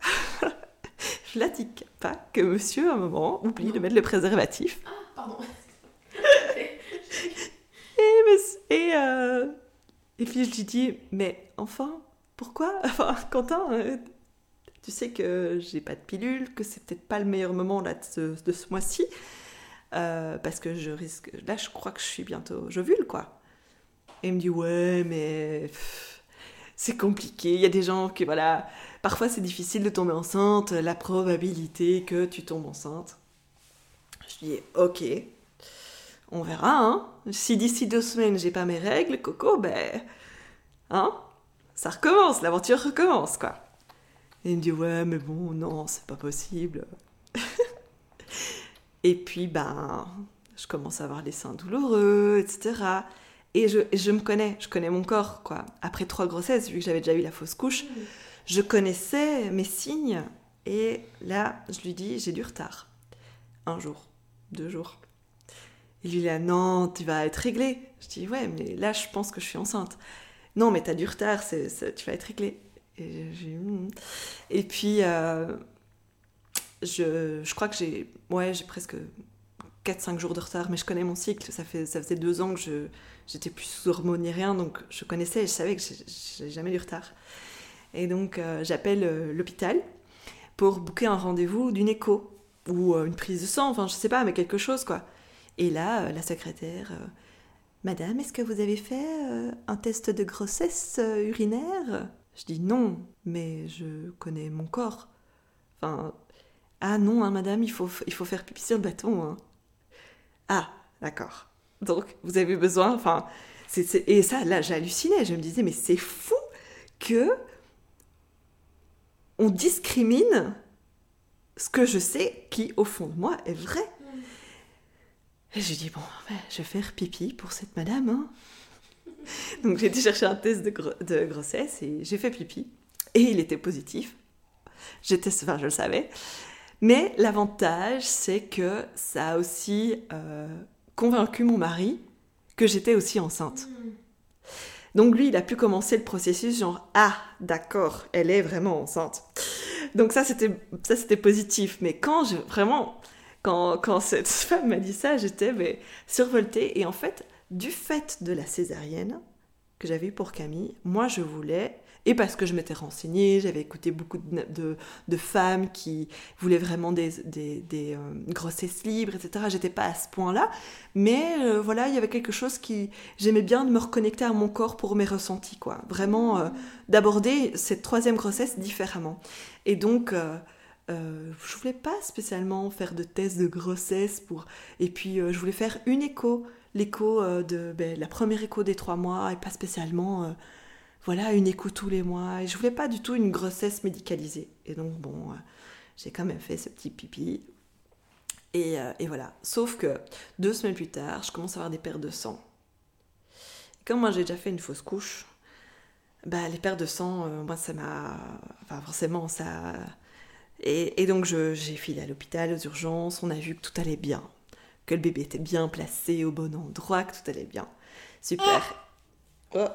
S2: que monsieur, à un moment, oublie de mettre le préservatif.
S1: Ah, pardon.
S2: Et puis je lui dis, mais enfin, pourquoi ? Enfin, Quentin, tu sais que j'ai pas de pilule, que c'est peut-être pas le meilleur moment là, de ce mois-ci, parce que je risque... Là, je crois que je suis bientôt j'ovule, quoi. Et il me dit, ouais, mais... c'est compliqué, il y a des gens qui, voilà... Parfois, c'est difficile de tomber enceinte, la probabilité que tu tombes enceinte. Je dis, ok, on verra, hein. Si d'ici 2 semaines, j'ai pas mes règles, Coco, ben, hein, ça recommence, l'aventure recommence, quoi. Et il me dit, ouais, mais bon, non, c'est pas possible. Et puis, ben, je commence à avoir les seins douloureux, etc. Et je me connais, je connais mon corps, quoi. Après 3 grossesses, vu que j'avais déjà eu la fausse couche, je connaissais mes signes. Et là, je lui dis, j'ai du retard. 1 jour, 2 jours. Il lui dit, ah, non, tu vas être réglée. Je dis, ouais, mais là, je pense que je suis enceinte. Non, mais t'as du retard, tu vas être réglée. Et puis, je crois que j'ai presque 4-5 jours de retard, mais je connais mon cycle. Ça faisait 2 ans que j'étais plus sous hormones ni rien, donc je connaissais et je savais que j'ai jamais du retard. Et donc, j'appelle l'hôpital pour booker un rendez-vous d'une écho ou une prise de sang, enfin, je sais pas, mais quelque chose, quoi. Et là, la secrétaire, Madame, est-ce que vous avez fait un test de grossesse urinaire? Je dis non, mais je connais mon corps. Enfin, ah non, hein, madame, il faut faire pipi sur le bâton. Hein. Ah, d'accord. Donc, vous avez besoin, enfin, et ça, là, j'hallucinais. Je me disais, mais c'est fou que on discrimine ce que je sais qui, au fond de moi, est vrai. Et je dis, bon, je vais faire pipi pour cette madame. Hein. Donc, j'ai été chercher un test de grossesse et j'ai fait pipi. Et il était positif. Je le savais. Mais l'avantage, c'est que ça a aussi convaincu mon mari que j'étais aussi enceinte. Donc lui, il a pu commencer le processus genre « Ah, d'accord, elle est vraiment enceinte ». Donc ça, c'était positif. Mais quand cette femme m'a dit ça, j'étais survoltée. Et en fait, du fait de la césarienne que j'avais eue pour Camille, moi, je voulais... Et parce que je m'étais renseignée, j'avais écouté beaucoup de femmes qui voulaient vraiment des grossesses libres, etc. J'étais pas à ce point-là, mais voilà, il y avait quelque chose qui... J'aimais bien de me reconnecter à mon corps pour mes ressentis, quoi. Vraiment, d'aborder cette 3e grossesse différemment. Et donc, je voulais pas spécialement faire de tests de grossesse Et puis, je voulais faire une écho, l'écho la première écho des 3 mois, et pas spécialement... Voilà, une écho tous les mois. Et je voulais pas du tout une grossesse médicalisée. Et donc, bon, j'ai quand même fait ce petit pipi. Et voilà. Sauf que 2 semaines plus tard, je commence à avoir des pertes de sang. Et comme moi, j'ai déjà fait une fausse couche, les pertes de sang, moi, ça m'a... Enfin, forcément, ça... Et donc, j'ai filé à l'hôpital, aux urgences. On a vu que tout allait bien. Que le bébé était bien placé au bon endroit, que tout allait bien. Super. Oh.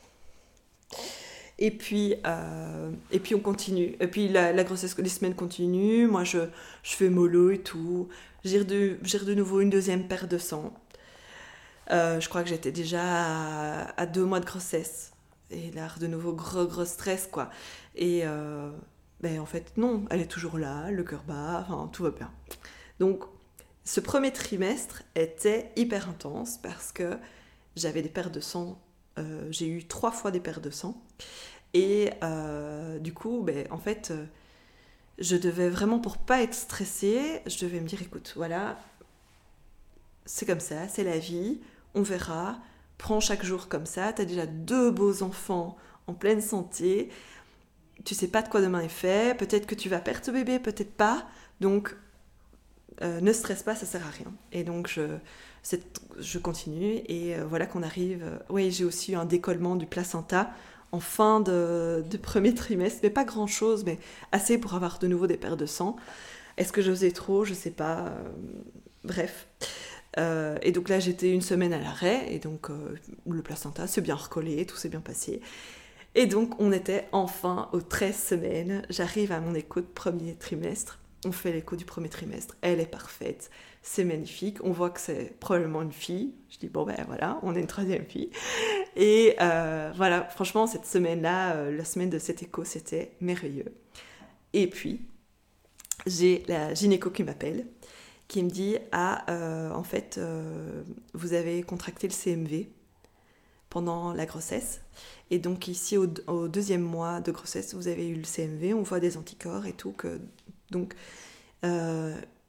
S2: Et puis on continue. Et puis la grossesse, les semaines continuent. Moi, je fais mollo et tout. J'ai de nouveau une 2e perte de sang. Je crois que j'étais déjà à 2 mois de grossesse. Et là, de nouveau, gros stress, quoi. Et en fait, non, elle est toujours là, le cœur bat, enfin, tout va bien. Donc, ce premier trimestre était hyper intense parce que j'avais des pertes de sang. J'ai eu 3 fois des pertes de sang. Et du coup, en fait, je devais vraiment, pour pas être stressée, je devais me dire, écoute, voilà, c'est comme ça, c'est la vie, on verra, prends chaque jour comme ça, t'as déjà 2 beaux enfants en pleine santé, tu sais pas de quoi demain est fait, peut-être que tu vas perdre ce bébé, peut-être pas, donc ne stresse pas, ça sert à rien. Et donc je continue et voilà qu'on arrive. Oui, j'ai aussi eu un décollement du placenta en fin de premier trimestre, mais pas grand chose, mais assez pour avoir de nouveau des pertes de sang. Est-ce que j'osais trop? Je sais pas. Bref. Et donc là, j'étais 1 semaine à l'arrêt et donc le placenta s'est bien recollé, tout s'est bien passé. Et donc on était enfin aux 13 semaines. J'arrive à mon écho de premier trimestre. On fait l'écho du premier trimestre, elle est parfaite, c'est magnifique, on voit que c'est probablement une fille. Je dis voilà, on est une 3e fille. Et voilà, franchement, cette semaine-là, la semaine de cet écho, c'était merveilleux. Et puis, j'ai la gynéco qui m'appelle, qui me dit, en fait, vous avez contracté le CMV pendant la grossesse. Et donc ici, au 2e mois de grossesse, vous avez eu le CMV, on voit des anticorps et tout, donc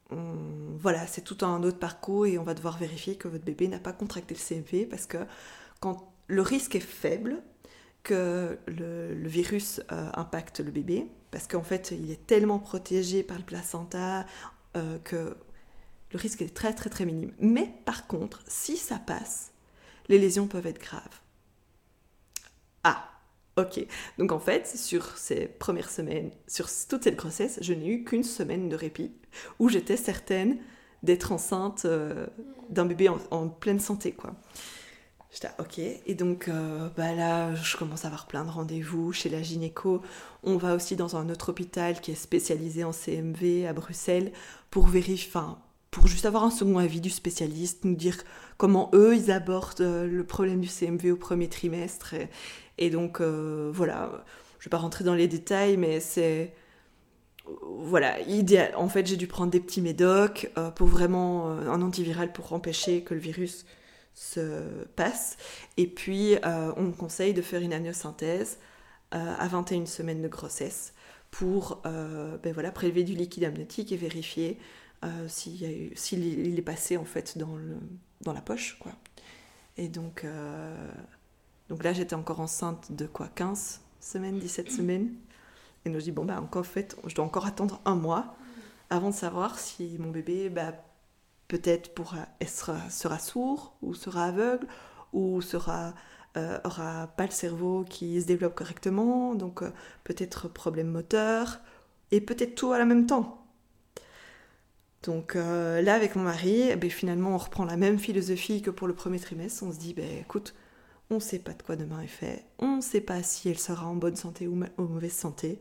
S2: voilà, c'est tout un autre parcours et on va devoir vérifier que votre bébé n'a pas contracté le CMV parce que quand le risque est faible que le virus impacte le bébé, parce qu'en fait, il est tellement protégé par le placenta que le risque est très, très, très minime. Mais par contre, si ça passe, les lésions peuvent être graves. Ah, ok. Donc en fait, sur ces premières semaines, sur toute cette grossesse, je n'ai eu qu'une semaine de répit où j'étais certaine d'être enceinte d'un bébé en pleine santé, quoi. J'étais ok. Et donc là, je commence à avoir plein de rendez-vous chez la gynéco. On va aussi dans un autre hôpital qui est spécialisé en CMV à Bruxelles pour vérifier, pour juste avoir un second avis du spécialiste, nous dire comment eux, ils abordent le problème du CMV au premier trimestre. Et donc, voilà, je ne vais pas rentrer dans les détails, mais c'est... Voilà, idéal. En fait, j'ai dû prendre des petits médocs pour vraiment un antiviral pour empêcher que le virus se passe. Et puis, on me conseille de faire une amniosynthèse à 21 semaines de grossesse pour prélever du liquide amniotique et vérifier s'il est passé en fait dans la poche, quoi. Et donc là, j'étais encore enceinte de 15 semaines, 17 semaines. Et donc, je dis, en fait, je dois encore attendre 1 mois avant de savoir si mon bébé, peut-être sera sourd, ou sera aveugle, ou aura pas le cerveau qui se développe correctement, donc peut-être problème moteur, et peut-être tout à la même temps. Donc là, avec mon mari, finalement, on reprend la même philosophie que pour le premier trimestre. On se dit, écoute, on ne sait pas de quoi demain est fait. On ne sait pas si elle sera en bonne santé ou en mauvaise santé.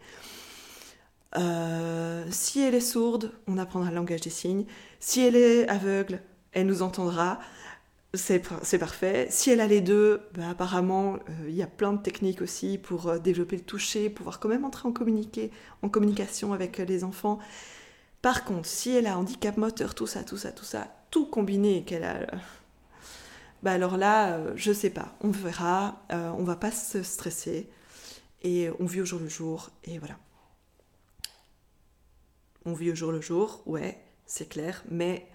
S2: Si elle est sourde, on apprendra le langage des signes. Si elle est aveugle, elle nous entendra. C'est parfait. Si elle a les deux, apparemment, il y a plein de techniques aussi pour développer le toucher, pouvoir quand même entrer en communication avec les enfants. Par contre, si elle a handicap moteur, tout ça, tout combiné, qu'elle a... alors là, je sais pas, on verra, on va pas se stresser, et on vit au jour le jour, et voilà. On vit au jour le jour, ouais, c'est clair, mais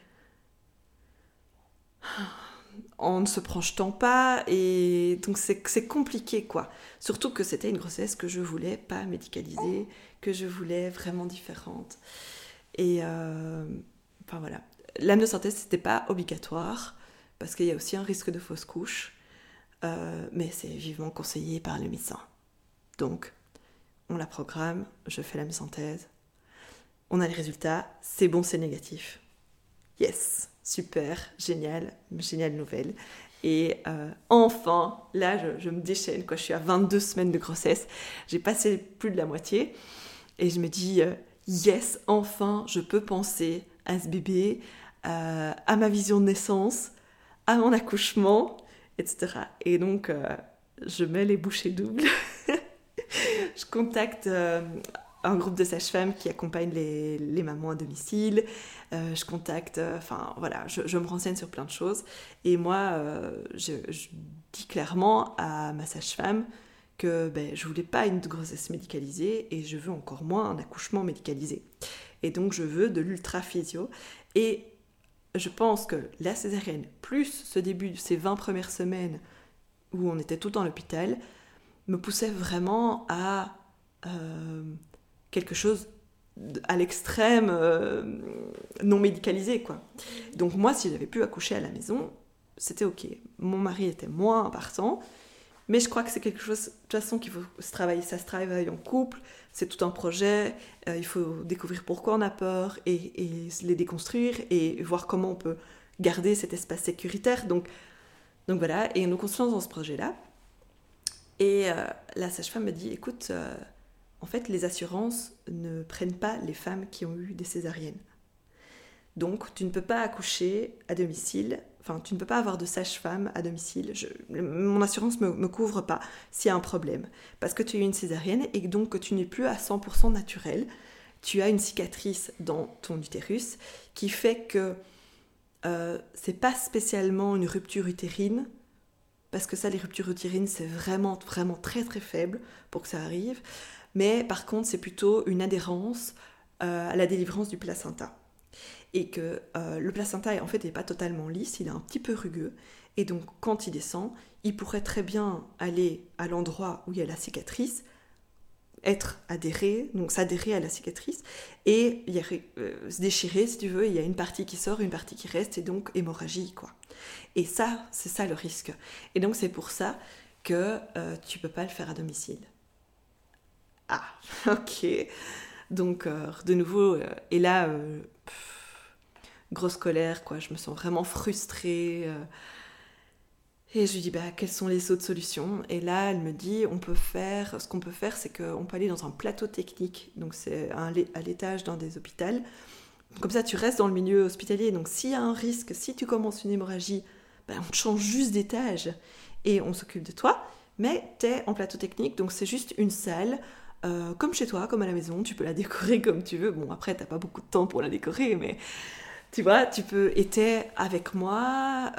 S2: en ne se projetant pas, et donc c'est compliqué, quoi. Surtout que c'était une grossesse que je voulais pas médicaliser, que je voulais vraiment différente. Et voilà. L'amniosynthèse, c'était pas obligatoire, parce qu'il y a aussi un risque de fausse couche, mais c'est vivement conseillé par le médecin. Donc, on la programme, je fais l'amniosynthèse, on a les résultats, c'est bon, c'est négatif. Yes, super, génial nouvelle. Et enfin, là, je me déchaîne, quoi. Je suis à 22 semaines de grossesse, j'ai passé plus de la moitié, et je me dis, yes, enfin, je peux penser à ce bébé, à ma vision de naissance, à mon accouchement, etc. Et donc, je mets les bouchées doubles. Je contacte un groupe de sages-femmes qui accompagnent les mamans à domicile. Je contacte, je me renseigne sur plein de choses. Et moi, je dis clairement à ma sage-femme que je voulais pas une grossesse médicalisée et je veux encore moins un accouchement médicalisé. Et donc, je veux de l'ultra-physio. Et je pense que la césarienne, plus ce début de ces 20 premières semaines où on était tout dans l'hôpital, me poussait vraiment à quelque chose à l'extrême non médicalisé, quoi. Donc moi, si j'avais pu accoucher à la maison, c'était ok. Mon mari était moins partant, mais je crois que c'est quelque chose, de toute façon, qu'il faut se travailler. Ça se travaille en couple, c'est tout un projet, il faut découvrir pourquoi on a peur et les déconstruire et voir comment on peut garder cet espace sécuritaire. Donc voilà, et nous construisons dans ce projet-là. Et la sage-femme me dit, écoute, en fait, les assurances ne prennent pas les femmes qui ont eu des césariennes. Donc, tu ne peux pas accoucher à domicile, tu ne peux pas avoir de sage-femme à domicile. Mon assurance ne me couvre pas s'il y a un problème. Parce que tu as eu une césarienne et donc que tu n'es plus à 100% naturel. Tu as une cicatrice dans ton utérus qui fait que c'est pas spécialement une rupture utérine, parce que ça, les ruptures utérines, c'est vraiment, vraiment très, très faible pour que ça arrive. Mais par contre, c'est plutôt une adhérence à la délivrance du placenta. et que le placenta en fait n'est pas totalement lisse, il est un petit peu rugueux, et donc quand il descend, il pourrait très bien aller à l'endroit où il y a la cicatrice, être adhéré, donc s'adhérer à la cicatrice, et se déchirer si tu veux, il y a une partie qui sort, une partie qui reste, et donc hémorragie, quoi. Et ça, c'est ça le risque. Et donc c'est pour ça que tu peux pas le faire à domicile. Ah, ok. Donc de nouveau, et là, grosse colère, quoi. Je me sens vraiment frustrée. Et je lui dis, quelles sont les autres solutions? Et là, elle me dit, ce qu'on peut faire, c'est qu'on peut aller dans un plateau technique. Donc c'est à l'étage dans des hôpitaux. Comme ça, tu restes dans le milieu hospitalier. Donc s'il y a un risque, si tu commences une hémorragie, on te change juste d'étage et on s'occupe de toi. Mais t'es en plateau technique, donc c'est juste une salle, comme chez toi, comme à la maison. Tu peux la décorer comme tu veux. Bon, après, t'as pas beaucoup de temps pour la décorer, mais tu vois, tu peux... Et t'es avec moi...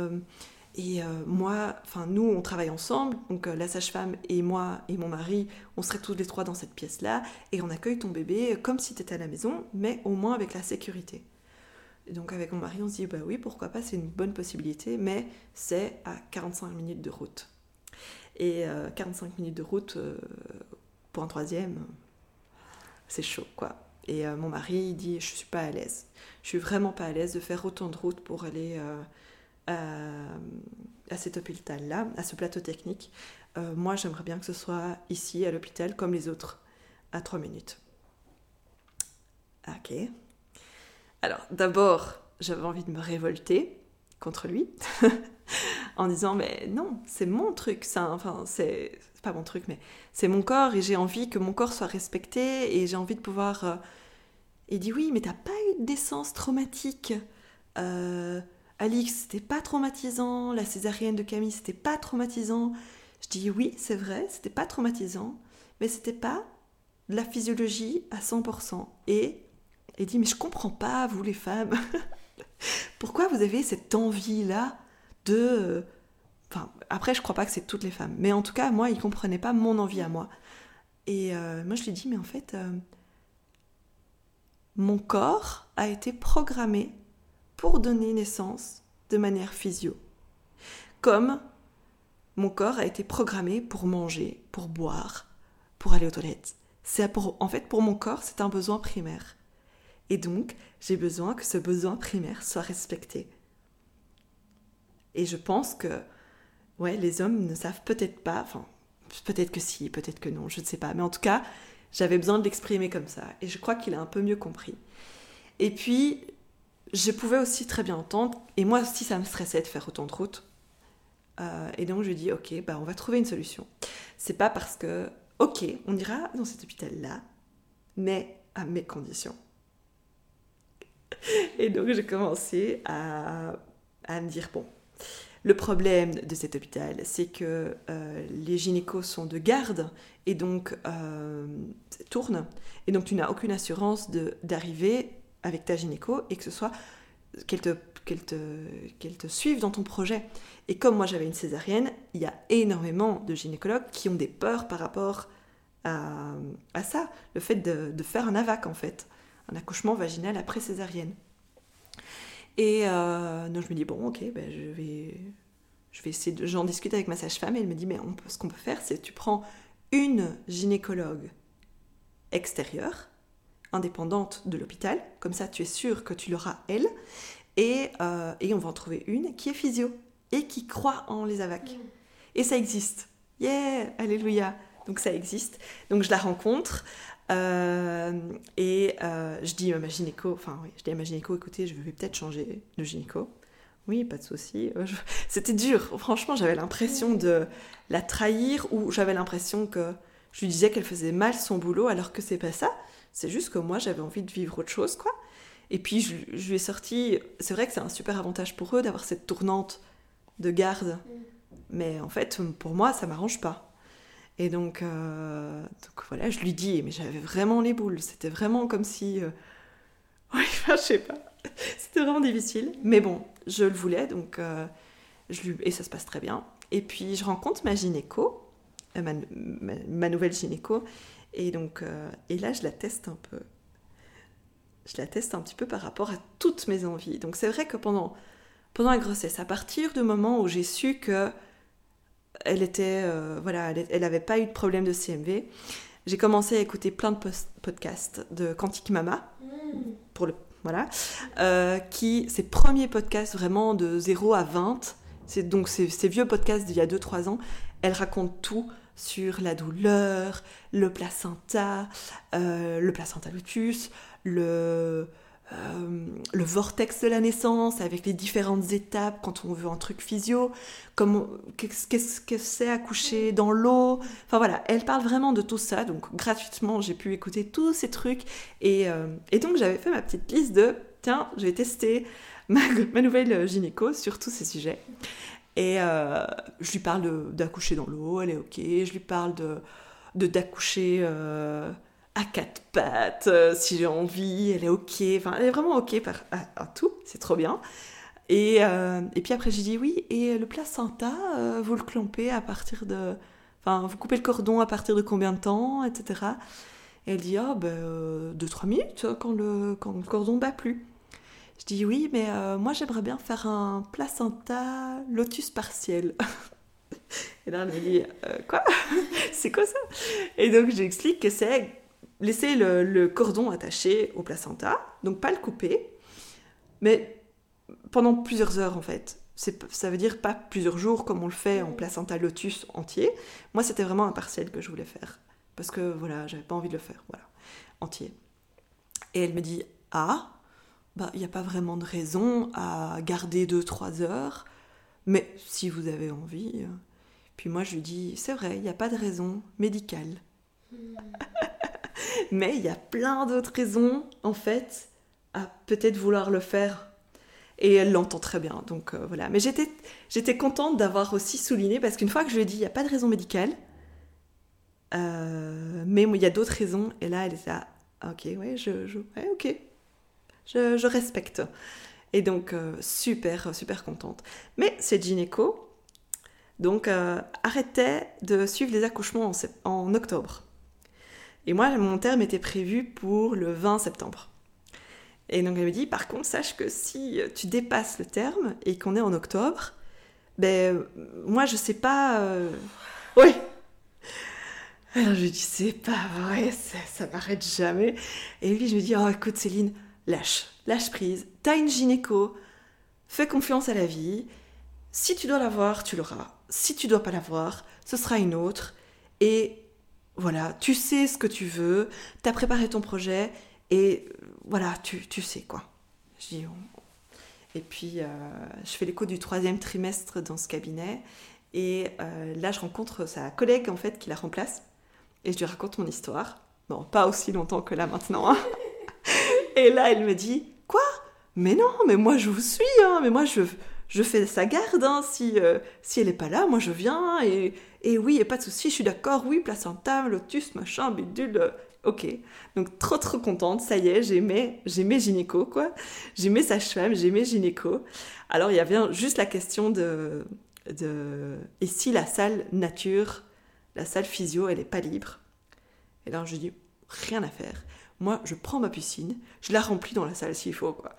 S2: moi, nous, on travaille ensemble, donc la sage-femme et moi et mon mari, on serait tous les trois dans cette pièce-là, et on accueille ton bébé comme si tu étais à la maison, mais au moins avec la sécurité. Et donc avec mon mari, on se dit, oui, pourquoi pas, c'est une bonne possibilité, mais c'est à 45 minutes de route. Et 45 minutes de route pour un troisième, c'est chaud, quoi. Et mon mari, il dit, je suis pas à l'aise. Je suis vraiment pas à l'aise de faire autant de route pour aller... à cet hôpital-là, à ce plateau technique. Moi, j'aimerais bien que ce soit ici, à l'hôpital, comme les autres, à 3 minutes. Ok. Alors, d'abord, j'avais envie de me révolter contre lui, en disant, mais non, c'est mon truc, ça. Enfin, c'est pas mon truc, mais c'est mon corps, et j'ai envie que mon corps soit respecté, et j'ai envie de pouvoir... Il dit, oui, mais t'as pas eu de naissance traumatique. Alix, c'était pas traumatisant, la césarienne de Camille, c'était pas traumatisant. Je dis oui, c'est vrai, c'était pas traumatisant, mais c'était pas de la physiologie à 100%. Et il dit, mais je comprends pas, vous les femmes, pourquoi vous avez cette envie-là de... après, je crois pas que c'est toutes les femmes, mais en tout cas, moi, il comprenait pas mon envie à moi. Et moi, je lui dis, mais en fait, mon corps a été programmé pour donner naissance de manière physio. Comme mon corps a été programmé pour manger, pour boire, pour aller aux toilettes. En fait, pour mon corps, c'est un besoin primaire. Et donc, j'ai besoin que ce besoin primaire soit respecté. Et je pense que les hommes ne savent peut-être pas, peut-être que si, peut-être que non, je ne sais pas. Mais en tout cas, j'avais besoin de l'exprimer comme ça. Et je crois qu'il a un peu mieux compris. Et puis... je pouvais aussi très bien entendre, et moi aussi ça me stressait de faire autant de route. Et donc je lui dis, ok, on va trouver une solution. C'est pas parce que, ok, on ira dans cet hôpital-là, mais à mes conditions. Et donc j'ai commencé à me dire, bon, le problème de cet hôpital, c'est que les gynécos sont de garde, et donc tournent, et donc tu n'as aucune assurance d'arriver avec ta gynéco et que ce soit qu'elle te suive dans ton projet. Et comme moi j'avais une césarienne, il y a énormément de gynécologues qui ont des peurs par rapport à ça, le fait de faire un AVAC en fait, un accouchement vaginal après césarienne. Et donc je me dis bon ok, je vais essayer j'en discute avec ma sage-femme, et elle me dit mais ce qu'on peut faire, c'est tu prends une gynécologue extérieure, indépendante de l'hôpital, comme ça tu es sûr que tu l'auras elle, et on va en trouver une qui est physio et qui croit en les AVAC. Et ça existe. Yeah, alléluia. Donc ça existe. Donc je la rencontre et je dis à ma gynéco, écoutez, je vais peut-être changer de gynéco. Oui, pas de souci. C'était dur. Franchement, j'avais l'impression de la trahir, ou j'avais l'impression que je lui disais qu'elle faisait mal son boulot, alors que c'est pas ça. C'est juste que moi, j'avais envie de vivre autre chose, quoi. Et puis, je lui ai sorti... C'est vrai que c'est un super avantage pour eux d'avoir cette tournante de garde. Mais en fait, pour moi, ça m'arrange pas. Et donc voilà, je lui dis, mais j'avais vraiment les boules. C'était vraiment comme si... je sais pas. C'était vraiment difficile. Mais bon, je le voulais, donc... et ça se passe très bien. Et puis, je rencontre ma gynéco, ma nouvelle gynéco. Et donc, et là, je la teste un peu. je la teste un petit peu par rapport à toutes mes envies. Donc c'est vrai que pendant la grossesse, à partir du moment où j'ai su que elle avait pas eu de problème de CMV, j'ai commencé à écouter plein de podcasts de Quantique Mama, qui, ses premiers podcasts vraiment de 0 à 20, donc ces vieux podcasts d'il y a 2-3 ans, elle raconte tout sur la douleur, le placenta luteus, le vortex de la naissance avec les différentes étapes quand on veut un truc physio, qu'est-ce que c'est accoucher dans l'eau, enfin voilà, elle parle vraiment de tout ça, donc gratuitement j'ai pu écouter tous ces trucs et donc j'avais fait ma petite liste de tiens, je vais tester ma nouvelle gynéco sur tous ces sujets. Et je lui parle d'accoucher dans l'eau, elle est ok. Je lui parle d'accoucher à 4 pattes, si j'ai envie, elle est ok. Enfin, elle est vraiment ok à tout, c'est trop bien. Et puis après, j'ai dit oui, et le placenta, vous le clampez à partir de... Enfin, vous coupez le cordon à partir de combien de temps, etc. Et elle dit, 2-3 minutes, quand le cordon bat plus. Je dis oui, mais moi j'aimerais bien faire un placenta lotus partiel. Et là elle me dit quoi? C'est quoi ça? Et donc j'explique que c'est laisser le cordon attaché au placenta, donc pas le couper, mais pendant plusieurs heures en fait. Ça veut dire pas plusieurs jours comme on le fait en placenta lotus entier. Moi c'était vraiment un partiel que je voulais faire. Parce que voilà, j'avais pas envie de le faire, voilà, entier. Et elle me dit il n'y a pas vraiment de raison à garder 2-3 heures, mais si vous avez envie. Puis moi, je lui dis, c'est vrai, il n'y a pas de raison médicale. Mais il y a plein d'autres raisons, en fait, à peut-être vouloir le faire. Et elle l'entend très bien, donc voilà. Mais j'étais contente d'avoir aussi souligné, parce qu'une fois que je lui ai dit, il n'y a pas de raison médicale, mais il y a d'autres raisons, et là, elle était là, ok, ouais, ouais, ok. Je respecte. Et donc, super, super contente. Mais cette gynéco, donc, arrêtait de suivre les accouchements en octobre. Et moi, mon terme était prévu pour le 20 septembre. Et donc, elle me dit, par contre, sache que si tu dépasses le terme et qu'on est en octobre, moi, je sais pas... Oui. Alors, je lui dis, c'est pas vrai, ça m'arrête jamais. Et lui, je me dis, écoute, Céline... Lâche prise, t'as une gynéco, fais confiance à la vie, si tu dois l'avoir, tu l'auras, si tu dois pas l'avoir, ce sera une autre, et voilà, tu sais ce que tu veux, t'as préparé ton projet, et voilà, tu sais quoi. Je dis, et puis je fais l'écho du 3e trimestre dans ce cabinet, et là je rencontre sa collègue en fait qui la remplace, et je lui raconte mon histoire, bon, pas aussi longtemps que là maintenant, hein. Et là, elle me dit, quoi? Mais non, mais moi je vous suis, hein, mais moi je fais sa garde, hein, si elle est pas là, moi je viens, et oui, et pas de souci, je suis d'accord, oui, placenta, lotus, machin, bidule, ok. Donc trop contente, ça y est, j'ai mes gynécos, quoi. J'ai mes sages-femmes, j'ai mes gynécos. Alors il y avait juste la question de et si la salle nature, la salle physio, elle est pas libre? Et là, je dis, rien à faire. Moi, je prends ma piscine, je la remplis dans la salle s'il faut, quoi.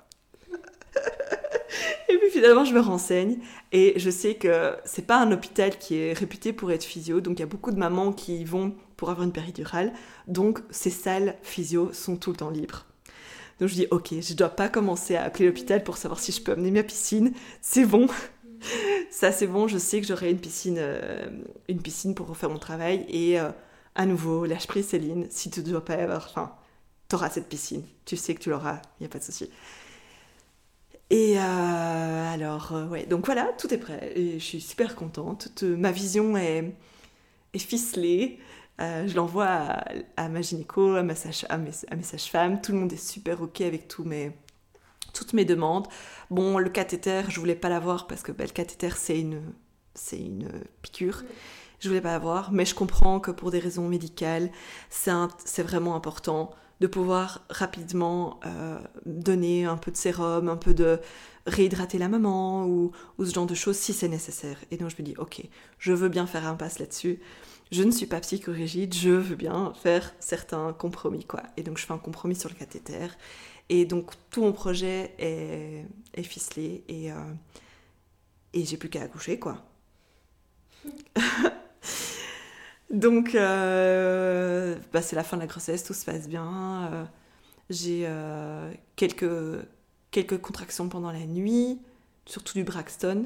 S2: Et puis finalement, je me renseigne et je sais que c'est pas un hôpital qui est réputé pour être physio, donc il y a beaucoup de mamans qui y vont pour avoir une péridurale, donc ces salles physio sont tout le temps libres. Donc je dis, ok, je dois pas commencer à appeler l'hôpital pour savoir si je peux amener ma piscine, c'est bon. Ça, c'est bon, je sais que j'aurai une piscine pour refaire mon travail et à nouveau, lâche prise, Céline, si tu ne dois pas avoir... t'auras cette piscine, tu sais que tu l'auras, il n'y a pas de souci. Et ouais, donc voilà, tout est prêt, et je suis super contente, ma vision est ficelée, je l'envoie à ma gynéco, à mes sages-femmes, tout le monde est super ok avec toutes mes demandes. Bon, le cathéter, je voulais pas l'avoir parce que le cathéter, c'est une piqûre. Je voulais pas l'avoir, mais je comprends que pour des raisons médicales, c'est vraiment important de pouvoir rapidement donner un peu de sérum, un peu de réhydrater la maman ou ce genre de choses si c'est nécessaire. Et donc je me dis, ok, je veux bien faire un pass là-dessus. je ne suis pas psychorigide, je veux bien faire certains compromis, quoi. Et donc, je fais un compromis sur le cathéter. Et donc, tout mon projet est ficelé et j'ai plus qu'à accoucher, quoi. Donc, c'est la fin de la grossesse, tout se passe bien. J'ai quelques contractions pendant la nuit, surtout du Braxton.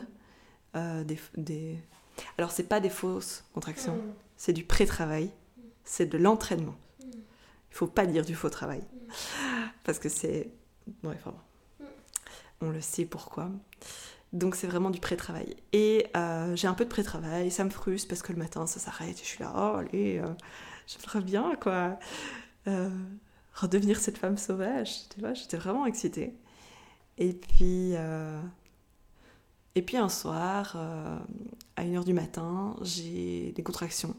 S2: Alors, c'est pas des fausses contractions, c'est du pré-travail, c'est de l'entraînement. Il faut pas dire du faux travail, parce que c'est... Ouais, enfin, on le sait pourquoi. Donc c'est vraiment du pré-travail. Et j'ai un peu de pré-travail, ça me frustre parce que le matin ça s'arrête et je suis là, oh allez, j'aimerais bien quoi, redevenir cette femme sauvage, tu vois, j'étais vraiment excitée. Et puis un soir, à 1h du matin, j'ai des contractions.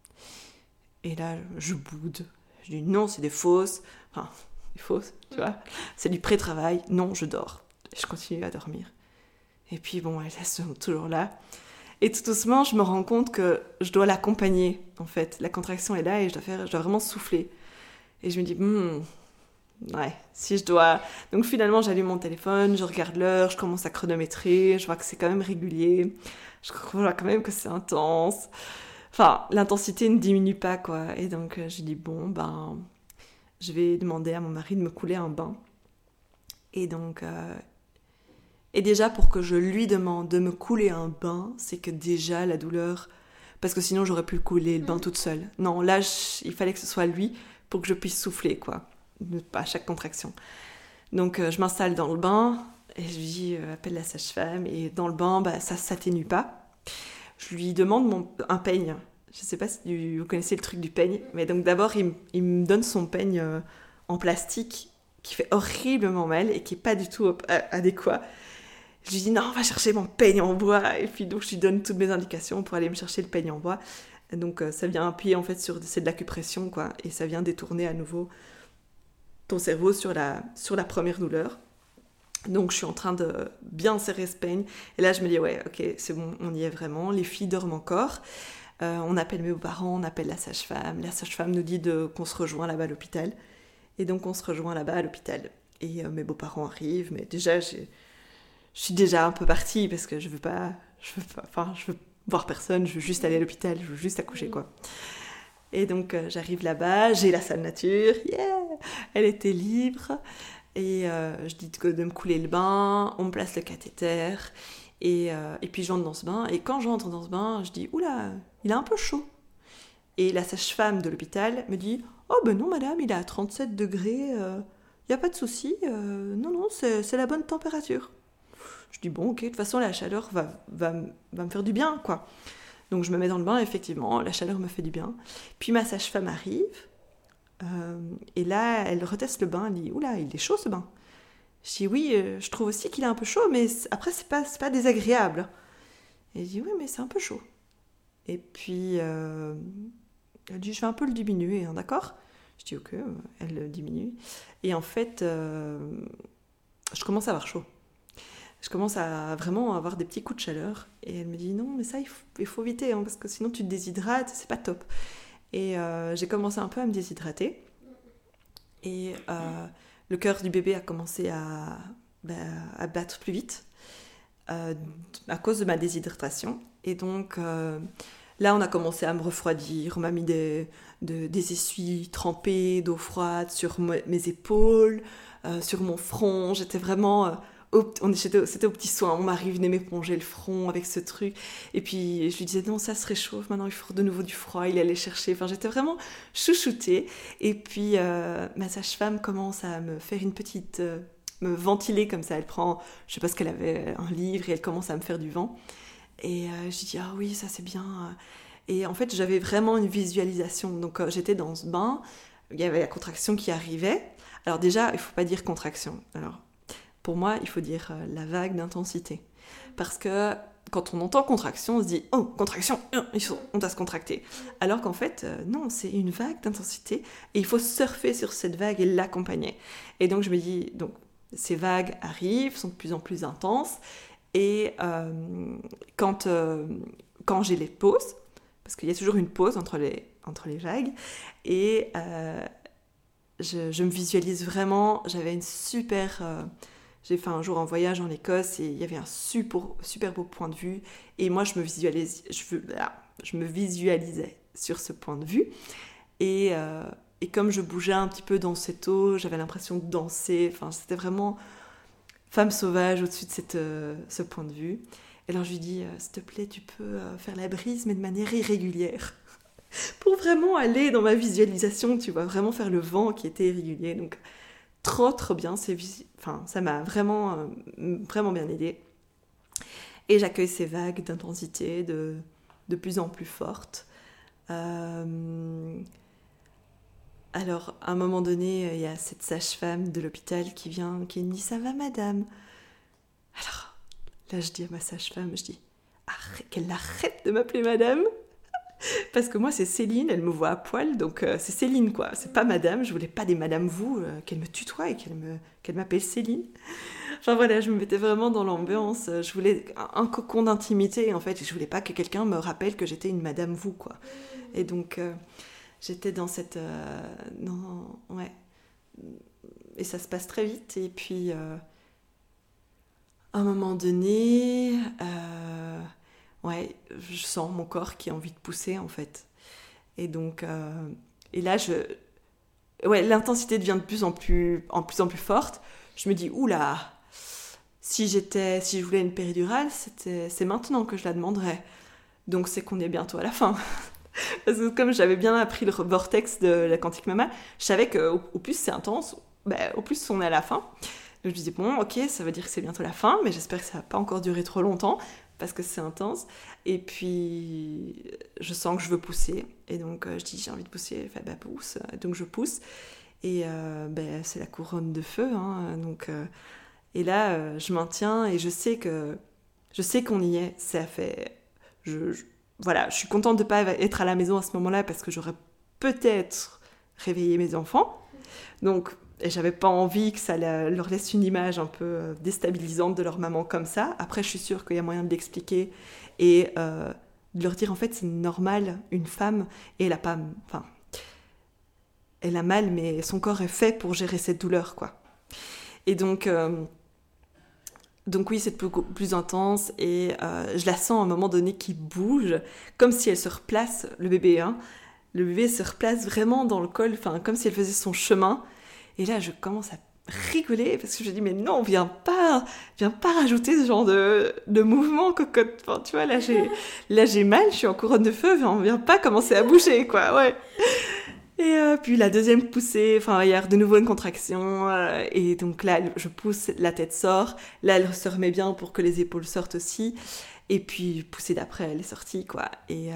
S2: Et là, je boude. Je dis non, c'est des fausses. Enfin, des fausses, tu vois. C'est du pré-travail. Non, je dors. Et je continue à dormir. Et puis bon, elles sont toujours là. Et tout doucement, je me rends compte que je dois l'accompagner, en fait. La contraction est là et je dois vraiment souffler. Et je me dis, ouais, si je dois... Donc finalement, j'allume mon téléphone, je regarde l'heure, je commence à chronométrer, je vois que c'est quand même régulier, je vois quand même que c'est intense. Enfin, l'intensité ne diminue pas, quoi. Et donc, j'ai dit, je vais demander à mon mari de me couler un bain. Et donc... Et déjà, pour que je lui demande de me couler un bain, c'est que déjà, la douleur... Parce que sinon, j'aurais pu le couler le bain toute seule. Non, là, il fallait que ce soit lui pour que je puisse souffler, quoi. À chaque contraction. Donc, je m'installe dans le bain et je lui dis, appelle la sage-femme. Et dans le bain, ça ne s'atténue pas. Je lui demande un peigne. Je ne sais pas si vous connaissez le truc du peigne. Mais donc, d'abord, il me donne son peigne en plastique qui fait horriblement mal et qui n'est pas du tout adéquat. Je lui dis non, on va chercher mon peigne en bois. Et puis donc je lui donne toutes mes indications pour aller me chercher le peigne en bois. Et donc ça vient appuyer en fait c'est de l'acupression quoi. Et ça vient détourner à nouveau ton cerveau sur la première douleur. Donc je suis en train de bien serrer ce peigne. Et là je me dis ouais ok c'est bon, on y est vraiment. Les filles dorment encore. On appelle mes beaux-parents, on appelle la sage-femme. La sage-femme nous dit qu'on se rejoint là-bas à l'hôpital. Et donc on se rejoint là-bas à l'hôpital. Et mes beaux-parents arrivent. Mais déjà je suis déjà un peu partie parce que je veux voir personne, je veux juste aller à l'hôpital, je veux juste accoucher, quoi. Et donc, j'arrive là-bas, j'ai la salle nature, yeah, elle était libre, et je dis de me couler le bain, on me place le cathéter, et puis je rentre dans ce bain, et quand je rentre dans ce bain, je dis, oula, il est un peu chaud. Et la sage-femme de l'hôpital me dit, oh ben non madame, il est à 37 degrés, il n'y a pas de souci, non, c'est la bonne température. Je dis bon ok, de toute façon la chaleur va me faire du bien quoi. Donc je me mets dans le bain, effectivement, la chaleur me fait du bien. Puis ma sage-femme arrive, et là elle reteste le bain, elle dit oula il est chaud ce bain. Je dis oui, je trouve aussi qu'il est un peu chaud, mais après c'est pas désagréable. Et elle dit oui mais c'est un peu chaud. Et puis elle dit je vais un peu le diminuer, hein, d'accord ? Je dis ok, elle le diminue. Et en fait je commence à avoir chaud. Je commence à vraiment avoir des petits coups de chaleur. Et elle me dit, non, mais ça, il faut éviter, hein, parce que sinon tu te déshydrates, c'est pas top. Et j'ai commencé un peu à me déshydrater. Et le cœur du bébé a commencé à battre plus vite à cause de ma déshydratation. Et donc, là, on a commencé à me refroidir. On m'a mis des essuies trempés d'eau froide sur mes épaules, sur mon front. J'étais vraiment... c'était aux petits soins, mon mari venait m'éponger le front avec ce truc, et puis je lui disais non ça se réchauffe, maintenant il faut de nouveau du froid, il allait chercher, enfin j'étais vraiment chouchoutée, et puis ma sage-femme commence à me faire une petite, me ventiler comme ça, elle prend, je sais pas ce qu'elle avait, un livre, et elle commence à me faire du vent, et je lui dis ah oui ça c'est bien, et en fait j'avais vraiment une visualisation, donc j'étais dans ce bain, il y avait la contraction qui arrivait, alors déjà il faut pas dire contraction, alors pour moi, il faut dire la vague d'intensité. Parce que quand on entend contraction, on se dit « Oh, contraction, on doit se contracter ». Alors qu'en fait, non, c'est une vague d'intensité et il faut surfer sur cette vague et l'accompagner. Et donc, je me dis, donc, ces vagues arrivent, sont de plus en plus intenses. Et quand j'ai les pauses, parce qu'il y a toujours une pause entre les vagues. Et je me visualise vraiment, j'avais une super... j'ai fait un jour un voyage en Écosse et il y avait un super beau point de vue. Et moi, je me visualisais sur ce point de vue. Et comme je bougeais un petit peu dans cette eau, j'avais l'impression de danser. Enfin, c'était vraiment femme sauvage au-dessus de ce point de vue. Et alors je lui dis, s'il te plaît, tu peux faire la brise, mais de manière irrégulière. Pour vraiment aller dans ma visualisation, tu vois, vraiment faire le vent qui était irrégulier. Donc, trop bien. Ça m'a vraiment bien aidé. Et j'accueille ces vagues d'intensité de plus en plus fortes. Alors, à un moment donné, il y a cette sage-femme de l'hôpital qui me dit « Ça va, madame ?» Alors, là, je dis à ma sage-femme, qu'elle arrête de m'appeler madame. Parce que moi, c'est Céline, elle me voit à poil, donc c'est Céline, quoi. C'est pas madame, je voulais pas des madame vous, qu'elle me tutoie et qu'elle m'appelle Céline. Enfin voilà, je me mettais vraiment dans l'ambiance. Je voulais un cocon d'intimité, en fait, et je voulais pas que quelqu'un me rappelle que j'étais une madame vous, quoi. Et donc, j'étais dans cette... ouais. Et ça se passe très vite, et puis... à un moment donné... ouais, je sens mon corps qui a envie de pousser, en fait. Et donc... et là, l'intensité devient de plus en plus forte. Je me dis, oula, si je voulais une péridurale, c'est maintenant que je la demanderais. Donc c'est qu'on est bientôt à la fin. Parce que comme j'avais bien appris le vortex de la quantique mama, je savais qu'au plus c'est intense, au plus on est à la fin. Donc je me disais, bon, ok, ça veut dire que c'est bientôt la fin, mais j'espère que ça va pas encore durer trop longtemps, parce que c'est intense. Et puis, je sens que je veux pousser. Et donc, je dis, j'ai envie de pousser. Elle fait, pousse. Donc, je pousse. Et c'est la couronne de feu. Hein, donc, et là, je maintiens et je sais qu'on y est. Ça fait... voilà, je suis contente de ne pas être à la maison à ce moment-là parce que j'aurais peut-être réveillé mes enfants. Donc, et j'avais pas envie que ça leur laisse une image un peu déstabilisante de leur maman comme ça. Après, je suis sûre qu'il y a moyen de l'expliquer et de leur dire en fait c'est normal, une femme, et elle a pas... Enfin, elle a mal, mais son corps est fait pour gérer cette douleur, quoi. Et donc oui, c'est beaucoup plus intense et je la sens à un moment donné qui bouge, comme si elle se replace, le bébé, hein. Le bébé se replace vraiment dans le col, comme si elle faisait son chemin. Et là, je commence à rigoler parce que je dis, mais non, viens pas rajouter ce genre de mouvement, cocotte. Enfin, tu vois, là, j'ai mal, je suis en couronne de feu, on vient pas commencer à bouger, quoi, ouais. Et puis la deuxième poussée, il y a de nouveau une contraction, et donc là, je pousse, la tête sort, là, elle se remet bien pour que les épaules sortent aussi, et puis poussée d'après, elle est sortie, quoi.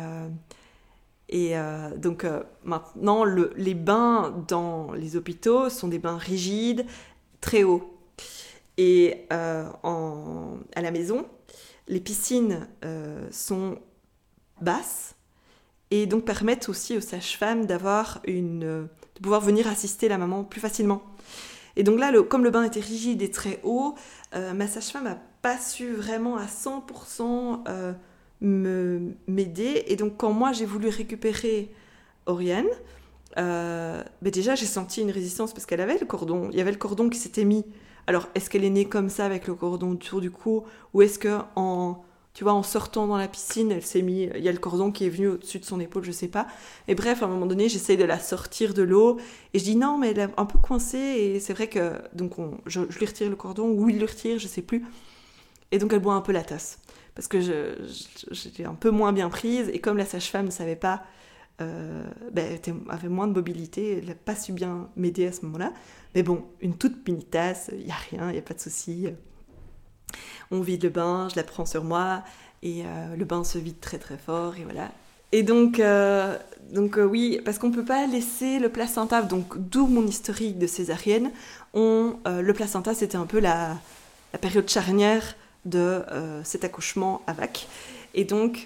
S2: Et donc maintenant, les bains dans les hôpitaux sont des bains rigides, très hauts. Et à la maison, les piscines sont basses et donc permettent aussi aux sages-femmes de pouvoir venir assister la maman plus facilement. Et donc là, comme le bain était rigide et très haut, ma sage-femme n'a pas su vraiment à 100% m'aider. Et donc quand moi j'ai voulu récupérer Oriane, déjà j'ai senti une résistance parce qu'elle avait le cordon, il y avait le cordon qui s'était mis. Alors est-ce qu'elle est née comme ça avec le cordon autour du cou, ou est-ce que en sortant dans la piscine, elle s'est mis, il y a le cordon qui est venu au-dessus de son épaule, je sais pas. Et bref, à un moment donné, j'essaye de la sortir de l'eau et je dis non, mais elle est un peu coincée. Et c'est vrai que donc je lui retire le cordon, ou il le retire, je sais plus. Et donc elle boit un peu la tasse parce que j'étais un peu moins bien prise, et comme la sage-femme ne savait pas, elle avait moins de mobilité, elle n'a pas su bien m'aider à ce moment-là. Mais bon, une toute mini tasse, il n'y a rien, il n'y a pas de souci. On vide le bain, je la prends sur moi, et le bain se vide très très fort, et voilà. Et donc oui, parce qu'on ne peut pas laisser le placenta, donc d'où mon historique de césarienne. Le placenta, c'était un peu la période charnière de cet accouchement à VAC. Et donc,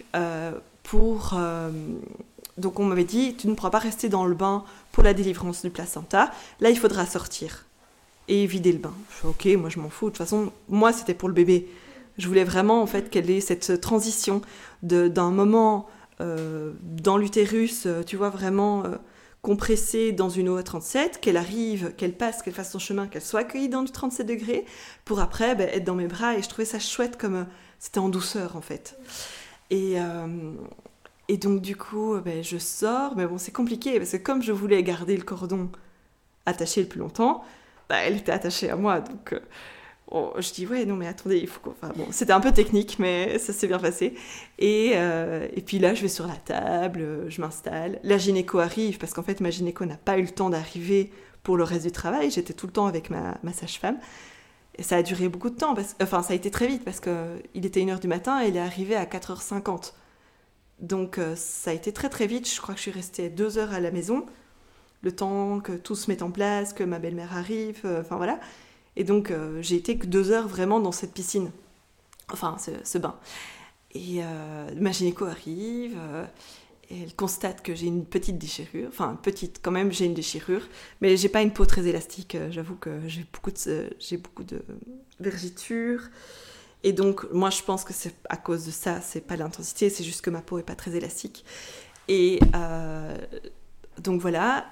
S2: donc on m'avait dit, tu ne pourras pas rester dans le bain pour la délivrance du placenta, là il faudra sortir et vider le bain. Je fais ok, moi je m'en fous, de toute façon, moi c'était pour le bébé. Je voulais vraiment en fait qu'elle ait cette transition d'un moment dans l'utérus, tu vois, vraiment compressée dans une OA37, qu'elle arrive, qu'elle passe, qu'elle fasse son chemin, qu'elle soit accueillie dans du 37 degrés, pour après être dans mes bras. Et je trouvais ça chouette, comme c'était en douceur en fait. Et donc du coup, je sors, mais bon, c'est compliqué, parce que comme je voulais garder le cordon attaché le plus longtemps, elle était attachée à moi, donc je dis ouais, non mais attendez, il faut qu'on... Enfin bon, c'était un peu technique, mais ça s'est bien passé. Et puis là, je vais sur la table, je m'installe. La gynéco arrive, parce qu'en fait, ma gynéco n'a pas eu le temps d'arriver pour le reste du travail. J'étais tout le temps avec ma sage-femme. Et ça a duré beaucoup de temps, ça a été très vite, parce qu'il était 1h du matin et il est arrivé à 4h50. Donc ça a été très très vite. Je crois que je suis restée 2 heures à la maison, le temps que tout se mette en place, que ma belle-mère arrive, enfin voilà. Et donc, j'ai été que 2 heures vraiment dans cette piscine, enfin, ce bain. Et ma gynéco arrive, et elle constate que j'ai une petite déchirure, enfin, petite quand même, j'ai une déchirure, mais j'ai pas une peau très élastique, j'avoue que j'ai beaucoup de vergetures. Et donc, moi, je pense que c'est à cause de ça, c'est pas l'intensité, c'est juste que ma peau est pas très élastique. Et donc voilà.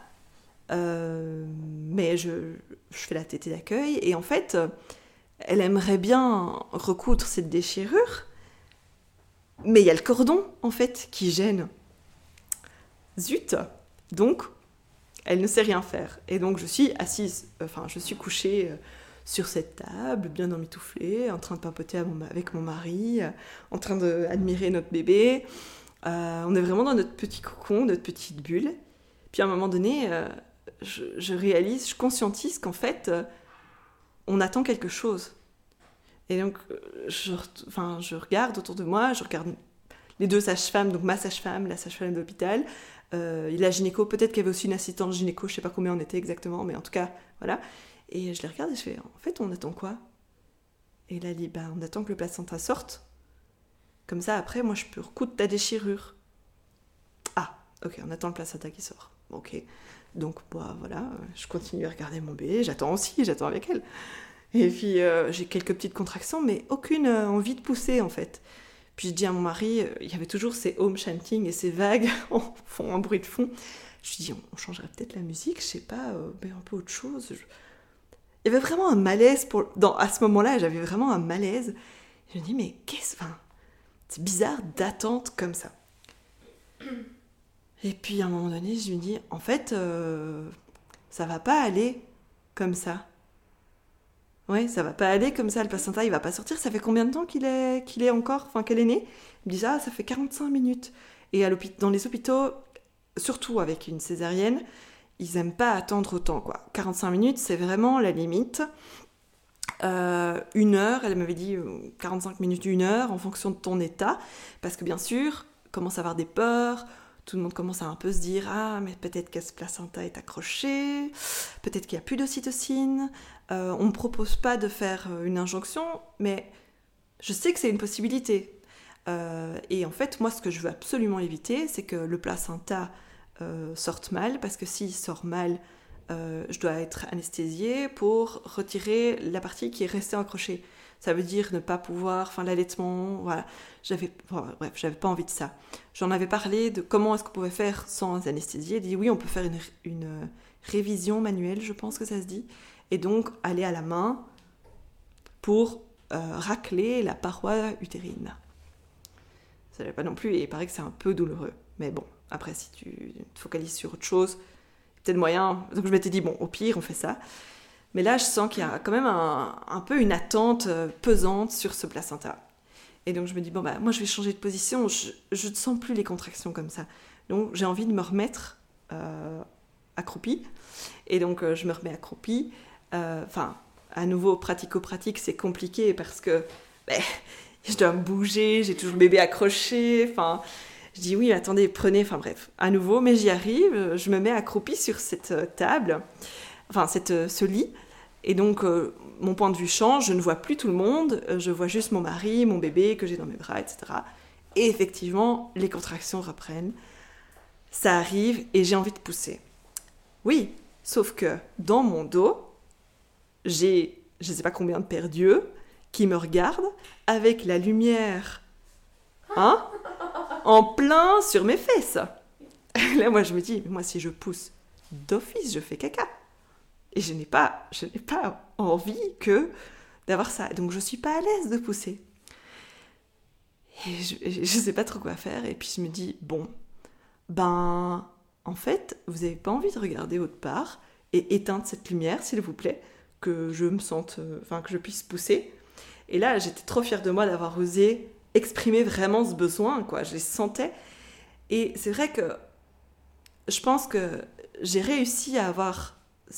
S2: Mais je fais la tétée d'accueil et en fait elle aimerait bien recoudre cette déchirure, mais il y a le cordon en fait qui gêne. Zut. Donc elle ne sait rien faire et donc je suis assise, je suis couchée sur cette table bien emmitouflée, en train de papoter avec mon mari, en train d'admirer notre bébé. On est vraiment dans notre petit cocon, notre petite bulle. Puis à un moment donné je réalise, je conscientise qu'en fait, on attend quelque chose. Et donc, je regarde autour de moi, je regarde les 2 sages-femmes, donc ma sage-femme, la sage-femme d'hôpital, la gynéco, peut-être qu'il y avait aussi une assistante gynéco, je ne sais pas combien on était exactement, mais en tout cas, voilà. Et je les regarde et je fais, en fait, on attend quoi ? Et là, elle dit, on attend que le placenta sorte. Comme ça, après, moi, je peux recoudre ta déchirure. Ah, ok, on attend le placenta qui sort. Ok. Donc, voilà, je continue à regarder mon bébé, j'attends avec elle. Et puis, j'ai quelques petites contractions, mais aucune envie de pousser, en fait. Puis, je dis à mon mari, il y avait toujours ces home chanting et ces vagues en bruit de fond. Je lui dis, on changerait peut-être la musique, je sais pas, mais un peu autre chose. Il y avait vraiment un malaise, à ce moment-là, j'avais vraiment un malaise. Je me dis, mais c'est bizarre d'attendre comme ça. Et puis à un moment donné, je lui dis, en fait, ça va pas aller comme ça. Ouais, ça va pas aller comme ça, le placenta, il va pas sortir. Ça fait combien de temps qu'elle est née ? Il me dit, ça fait 45 minutes. Et dans les hôpitaux, surtout avec une césarienne, ils aiment pas attendre autant, quoi. 45 minutes, c'est vraiment la limite. 1 heure, elle m'avait dit 45 minutes, 1 heure, en fonction de ton état. Parce que bien sûr, commence à avoir des peurs. Tout le monde commence à un peu se dire, mais peut-être que ce placenta est accroché, peut-être qu'il n'y a plus d'ocytocine. On ne me propose pas de faire une injonction, mais je sais que c'est une possibilité. Et en fait, moi, ce que je veux absolument éviter, c'est que le placenta sorte mal, parce que s'il sort mal, je dois être anesthésiée pour retirer la partie qui est restée accrochée. Ça veut dire ne pas pouvoir, l'allaitement, voilà. J'avais pas envie de ça. J'en avais parlé de comment est-ce qu'on pouvait faire sans anesthésie. Elle dit oui, on peut faire une révision manuelle, je pense que ça se dit. Et donc, aller à la main pour racler la paroi utérine. Ça n'allait pas non plus, et il paraît que c'est un peu douloureux. Mais bon, après, si tu te focalises sur autre chose, peut-être moyen. Donc je m'étais dit, au pire, on fait ça. Mais là, je sens qu'il y a quand même un peu une attente pesante sur ce placenta. Et donc, je me dis, moi, je vais changer de position. Je ne sens plus les contractions comme ça. Donc, j'ai envie de me remettre accroupie. Et donc, je me remets accroupie. À nouveau, pratico-pratique, c'est compliqué parce que je dois me bouger, j'ai toujours le bébé accroché. Je dis, oui, attendez, prenez. À nouveau, mais j'y arrive. Je me mets accroupie sur cette table, ce lit. Et donc, mon point de vue change, je ne vois plus tout le monde, je vois juste mon mari, mon bébé que j'ai dans mes bras, etc. Et effectivement, les contractions reprennent, ça arrive et j'ai envie de pousser. Oui, sauf que dans mon dos, j'ai je ne sais pas combien de paires d'yeux qui me regardent avec la lumière. Hein ? en plein sur mes fesses. Là, moi, je me dis, moi, si je pousse d'office, je fais caca. Et je n'ai pas envie d'avoir ça. Donc, je ne suis pas à l'aise de pousser. Et je ne sais pas trop quoi faire. Et puis, je me dis, bon, en fait, vous n'avez pas envie de regarder autre part et éteindre cette lumière, s'il vous plaît, que je me sente, que je puisse pousser. Et là, j'étais trop fière de moi d'avoir osé exprimer vraiment ce besoin, quoi. Je les sentais. Et c'est vrai que je pense que j'ai réussi à avoir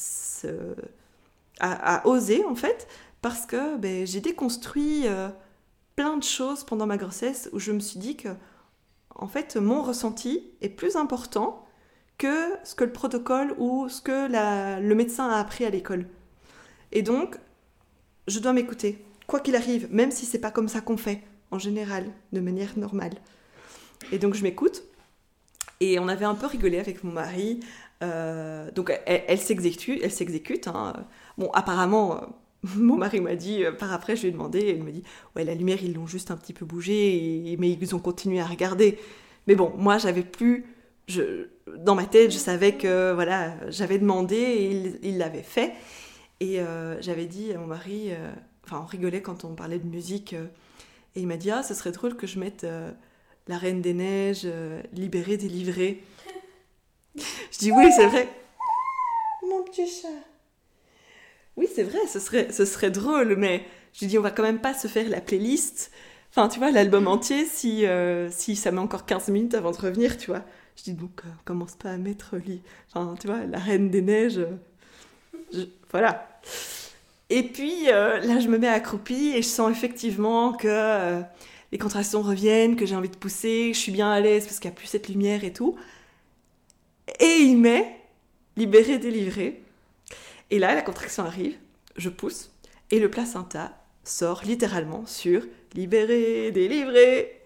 S2: à oser, en fait, parce que j'ai déconstruit plein de choses pendant ma grossesse où je me suis dit que, en fait, mon ressenti est plus important que ce que le protocole ou ce que le médecin a appris à l'école. Et donc, je dois m'écouter, quoi qu'il arrive, même si c'est pas comme ça qu'on fait, en général, de manière normale. Et donc, je m'écoute. Et on avait un peu rigolé avec mon mari. Donc, elle s'exécute. Hein. Bon, apparemment, mon mari m'a dit, par après, je lui ai demandé, et il m'a dit, ouais, la lumière, ils l'ont juste un petit peu bougée, mais ils ont continué à regarder. Mais bon, moi, j'avais plus... dans ma tête, je savais que, voilà, j'avais demandé, et il l'avait fait. Et j'avais dit à mon mari... on rigolait quand on parlait de musique, et il m'a dit, ce serait drôle que je mette... La Reine des Neiges, libérée, délivrée. Je dis oui, c'est vrai. Mon petit chat. Oui, c'est vrai, ce serait drôle, mais je lui dis on va quand même pas se faire la playlist. Enfin, tu vois, l'album entier, si ça met encore 15 minutes avant de revenir, tu vois. Je dis donc, commence pas à mettre tu vois, La Reine des Neiges. Voilà. Et puis, là, je me mets accroupie et je sens effectivement que... les contractions reviennent, que j'ai envie de pousser, je suis bien à l'aise parce qu'il n'y a plus cette lumière et tout. Et il met libéré, délivré. Et là, la contraction arrive, je pousse, et le placenta sort littéralement sur libéré, délivré.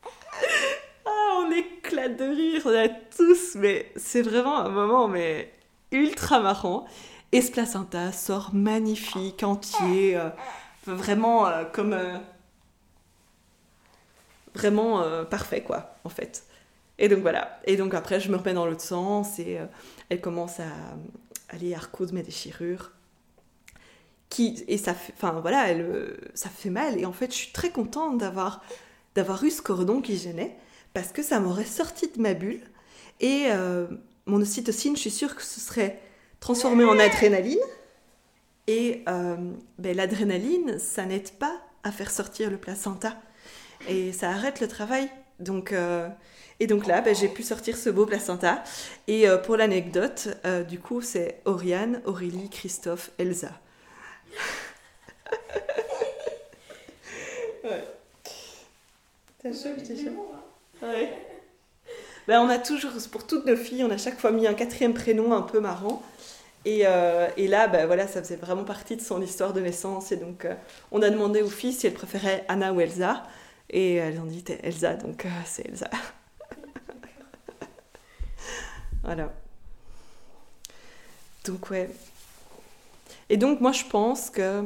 S2: On éclate de rire, on a tous, mais c'est vraiment un moment ultra marrant. Et ce placenta sort magnifique, entier, vraiment comme... vraiment parfait, quoi, en fait. Et donc voilà. Et donc après, je me remets dans l'autre sens et elle commence à aller à recoudre mes déchirures. Et ça fait, ça fait mal. Et en fait, je suis très contente d'avoir eu ce cordon qui gênait parce que ça m'aurait sorti de ma bulle. Et mon ocytocine, je suis sûre que ce serait transformé en adrénaline. Et l'adrénaline, ça n'aide pas à faire sortir le placenta. Et ça arrête le travail. Et donc là, j'ai pu sortir ce beau placenta. Et pour l'anecdote, du coup, c'est Oriane, Aurélie, Christophe, Elsa. Ouais. T'as chaud, je t'ai chaud. Ouais. On a toujours, pour toutes nos filles, on a chaque fois mis un 4e prénom un peu marrant. Et là, voilà, ça faisait vraiment partie de son histoire de naissance. Et donc, on a demandé aux filles si elles préféraient Anna ou Elsa. Et elles ont dit Elsa, donc c'est Elsa. Voilà. Donc, ouais. Et donc, moi, je pense que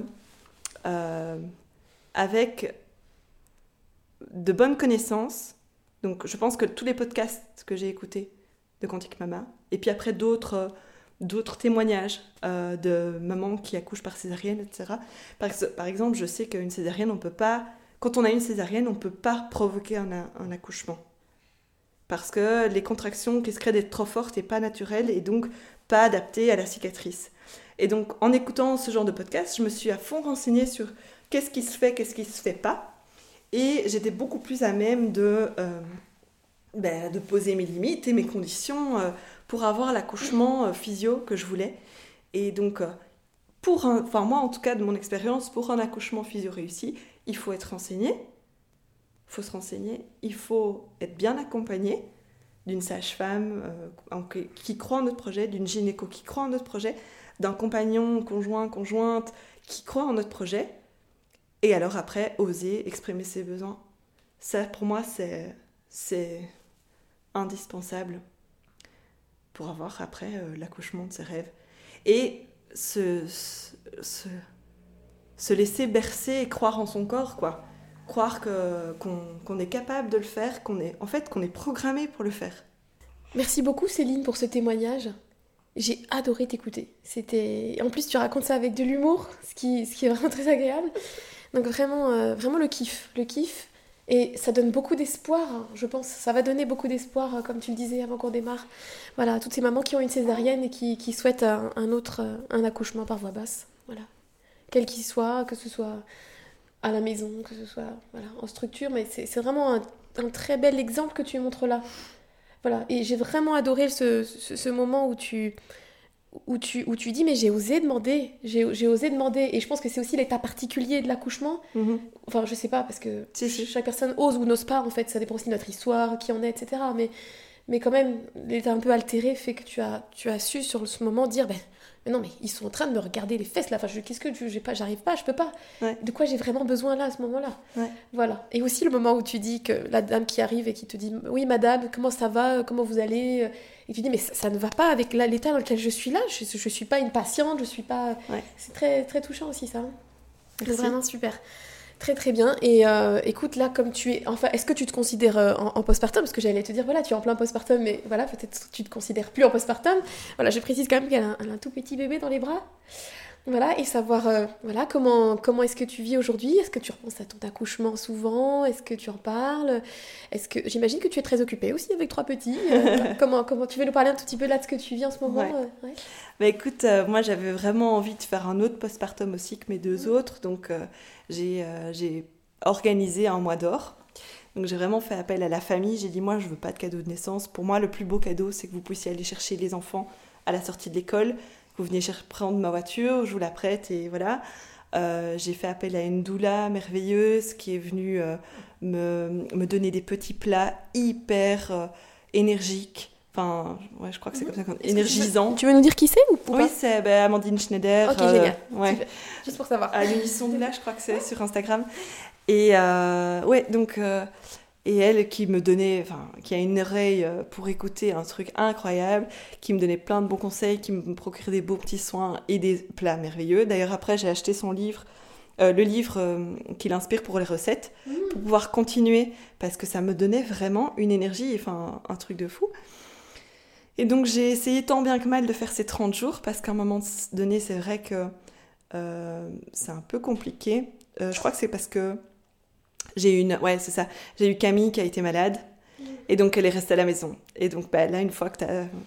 S2: avec de bonnes connaissances, donc je pense que tous les podcasts que j'ai écoutés de Quantique Mama, et puis après d'autres témoignages de mamans qui accouchent par césarienne, etc. Par exemple, je sais qu'une césarienne, on peut pas... Quand on a une césarienne, on ne peut pas provoquer un accouchement. Parce que les contractions risqueraient d'être trop fortes et pas naturelles et donc pas adaptées à la cicatrice. Et donc, en écoutant ce genre de podcast, je me suis à fond renseignée sur qu'est-ce qui se fait, qu'est-ce qui ne se fait pas. Et j'étais beaucoup plus à même de poser mes limites et mes conditions pour avoir l'accouchement physio que je voulais. Et donc, moi, en tout cas, de mon expérience, pour un accouchement physio réussi, il faut être renseigné, il faut se renseigner, il faut être bien accompagné d'une sage-femme qui croit en notre projet, d'une gynéco qui croit en notre projet, d'un compagnon, conjointe qui croit en notre projet, et alors après, oser exprimer ses besoins. Ça, pour moi, c'est indispensable pour avoir après l'accouchement de ses rêves. Et se laisser bercer et croire en son corps, quoi. croire qu'on est capable de le faire, qu'on est programmé pour le faire.
S1: Merci beaucoup Céline pour ce témoignage. J'ai adoré t'écouter. En plus, tu racontes ça avec de l'humour, ce qui est vraiment très agréable. Donc vraiment, vraiment le kiff. Et ça donne beaucoup d'espoir, hein, je pense. Ça va donner beaucoup d'espoir, comme tu le disais avant qu'on démarre. Voilà, toutes ces mamans qui ont une césarienne et qui souhaitent un accouchement par voie basse. Voilà. Quel qu'il soit, que ce soit à la maison, que ce soit en structure. Mais c'est vraiment un très bel exemple que tu montres là. Voilà. Et j'ai vraiment adoré ce moment où tu dis mais j'ai osé demander, et je pense que c'est aussi l'état particulier de l'accouchement. Enfin je sais pas parce que chaque personne ose ou n'ose pas en fait, ça dépend aussi de notre histoire, qui en est, etc. Mais quand même l'état un peu altéré fait que tu as su sur ce moment dire mais non mais ils sont en train de me regarder les fesses là, enfin qu'est-ce que j'arrive pas, je peux pas. Ouais. De quoi j'ai vraiment besoin là à ce moment-là. Ouais. Voilà. Et aussi le moment où tu dis que la dame qui arrive et qui te dit oui madame comment ça va, comment vous allez, et tu dis mais ça ne va pas avec l'état dans lequel je suis là, je suis pas une patiente, je suis pas. Ouais. C'est très très touchant aussi ça. C'est vraiment super. Très très bien. Et écoute, là, comme tu es... Enfin, est-ce que tu te considères en postpartum? Parce que j'allais te dire, voilà, tu es en plein postpartum, mais voilà, peut-être tu te considères plus en postpartum. Voilà, je précise quand même qu'elle a un tout petit bébé dans les bras. Voilà, et savoir, voilà, comment est-ce que tu vis aujourd'hui? Est-ce que tu repenses à ton accouchement souvent? Est-ce que tu en parles? J'imagine que tu es très occupée aussi avec 3 petits. Comment tu veux nous parler un tout petit peu là de ce que tu vis en ce moment? Ouais.
S2: Bah écoute, moi j'avais vraiment envie de faire un autre postpartum aussi que mes 2 autres, donc j'ai organisé un mois d'or. Donc j'ai vraiment fait appel à la famille, j'ai dit moi je veux pas de cadeau de naissance. Pour moi le plus beau cadeau c'est que vous puissiez aller chercher les enfants à la sortie de l'école. Vous venez prendre ma voiture, je vous la prête et voilà. J'ai fait appel à une doula merveilleuse qui est venue me donner des petits plats hyper énergiques. Enfin, ouais, je crois que c'est comme ça, énergisant.
S1: Tu veux nous dire qui c'est ou pas?
S2: Oui, c'est Amandine Schneider.
S1: Ok, génial.
S2: Ouais.
S1: Juste pour savoir.
S2: À l'unisson doula, je crois que c'est sur Instagram. Et ouais, donc... Et elle qui me donnait, qui a une oreille pour écouter un truc incroyable, qui me donnait plein de bons conseils, qui me procurait des beaux petits soins et des plats merveilleux. D'ailleurs, après, j'ai acheté son livre, le livre qui l'inspire pour les recettes, pour pouvoir continuer, parce que ça me donnait vraiment une énergie, un truc de fou. Et donc, j'ai essayé tant bien que mal de faire ces 30 jours, parce qu'à un moment donné, c'est vrai que c'est un peu compliqué. Je crois que c'est parce que j'ai eu Camille qui a été malade et donc elle est restée à la maison. Et donc là, une fois que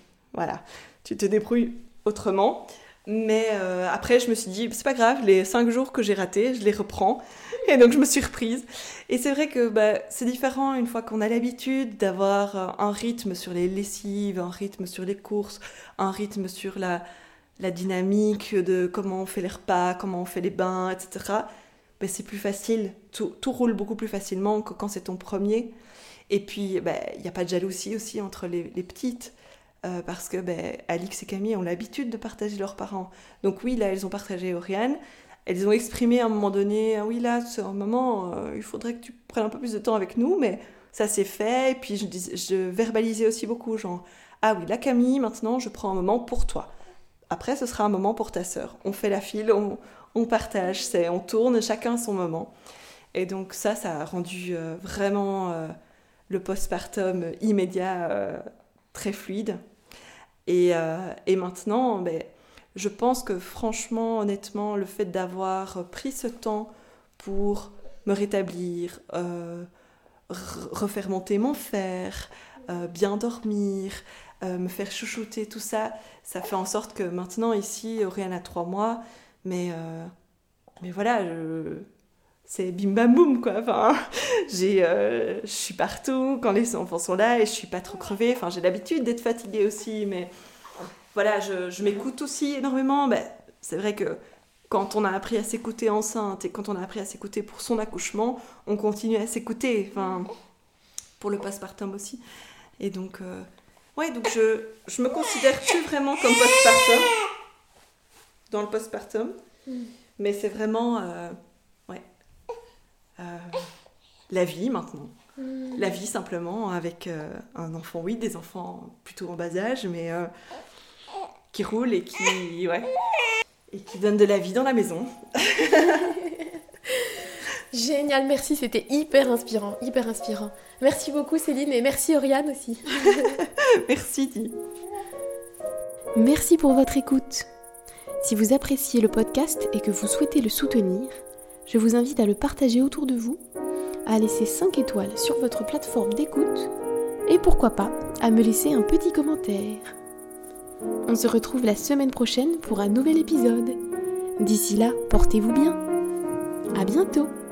S2: tu te débrouilles autrement. Mais après, je me suis dit, c'est pas grave, les 5 jours que j'ai ratés, je les reprends. Et donc, je me suis reprise. Et c'est vrai que c'est différent une fois qu'on a l'habitude d'avoir un rythme sur les lessives, un rythme sur les courses, un rythme sur la dynamique de comment on fait les repas, comment on fait les bains, etc. C'est plus facile, tout roule beaucoup plus facilement que quand c'est ton premier. Et puis, il n'y a pas de jalousie aussi entre les petites, parce que Alix et Camille ont l'habitude de partager leurs parents. Donc oui, là, elles ont partagé Oriane, elles ont exprimé à un moment donné, ah oui, là, c'est un moment, il faudrait que tu prennes un peu plus de temps avec nous, mais ça s'est fait. Et puis, je verbalisais aussi beaucoup, genre, ah oui, là, Camille, maintenant, je prends un moment pour toi. Après, ce sera un moment pour ta sœur. On fait la file, on partage, on tourne chacun son moment. Et donc ça a rendu vraiment le postpartum immédiat très fluide. Et maintenant, je pense que franchement, honnêtement, le fait d'avoir pris ce temps pour me rétablir, refaire monter mon fer, bien dormir, me faire chouchouter, tout ça, ça fait en sorte que maintenant ici, Oriane a 3 mois, mais voilà, c'est bim bam boum quoi. Je suis partout quand les enfants sont là et je suis pas trop crevée. J'ai l'habitude d'être fatiguée aussi, mais voilà, je m'écoute aussi énormément. C'est vrai que quand on a appris à s'écouter enceinte et quand on a appris à s'écouter pour son accouchement, on continue à s'écouter. Pour le postpartum aussi. Et donc, donc je me considère plus vraiment comme postpartum. Dans le postpartum. Mais c'est vraiment la vie maintenant. La vie simplement avec un enfant, oui, des enfants plutôt en bas âge, mais qui roulent et qui donnent de la vie dans la maison.
S1: Génial, merci, c'était hyper inspirant, hyper inspirant. Merci beaucoup Céline et merci Oriane aussi.
S2: Merci Di.
S1: Merci pour votre écoute. Si vous appréciez le podcast et que vous souhaitez le soutenir, je vous invite à le partager autour de vous, à laisser 5 étoiles sur votre plateforme d'écoute et pourquoi pas à me laisser un petit commentaire. On se retrouve la semaine prochaine pour un nouvel épisode. D'ici là, portez-vous bien. À bientôt.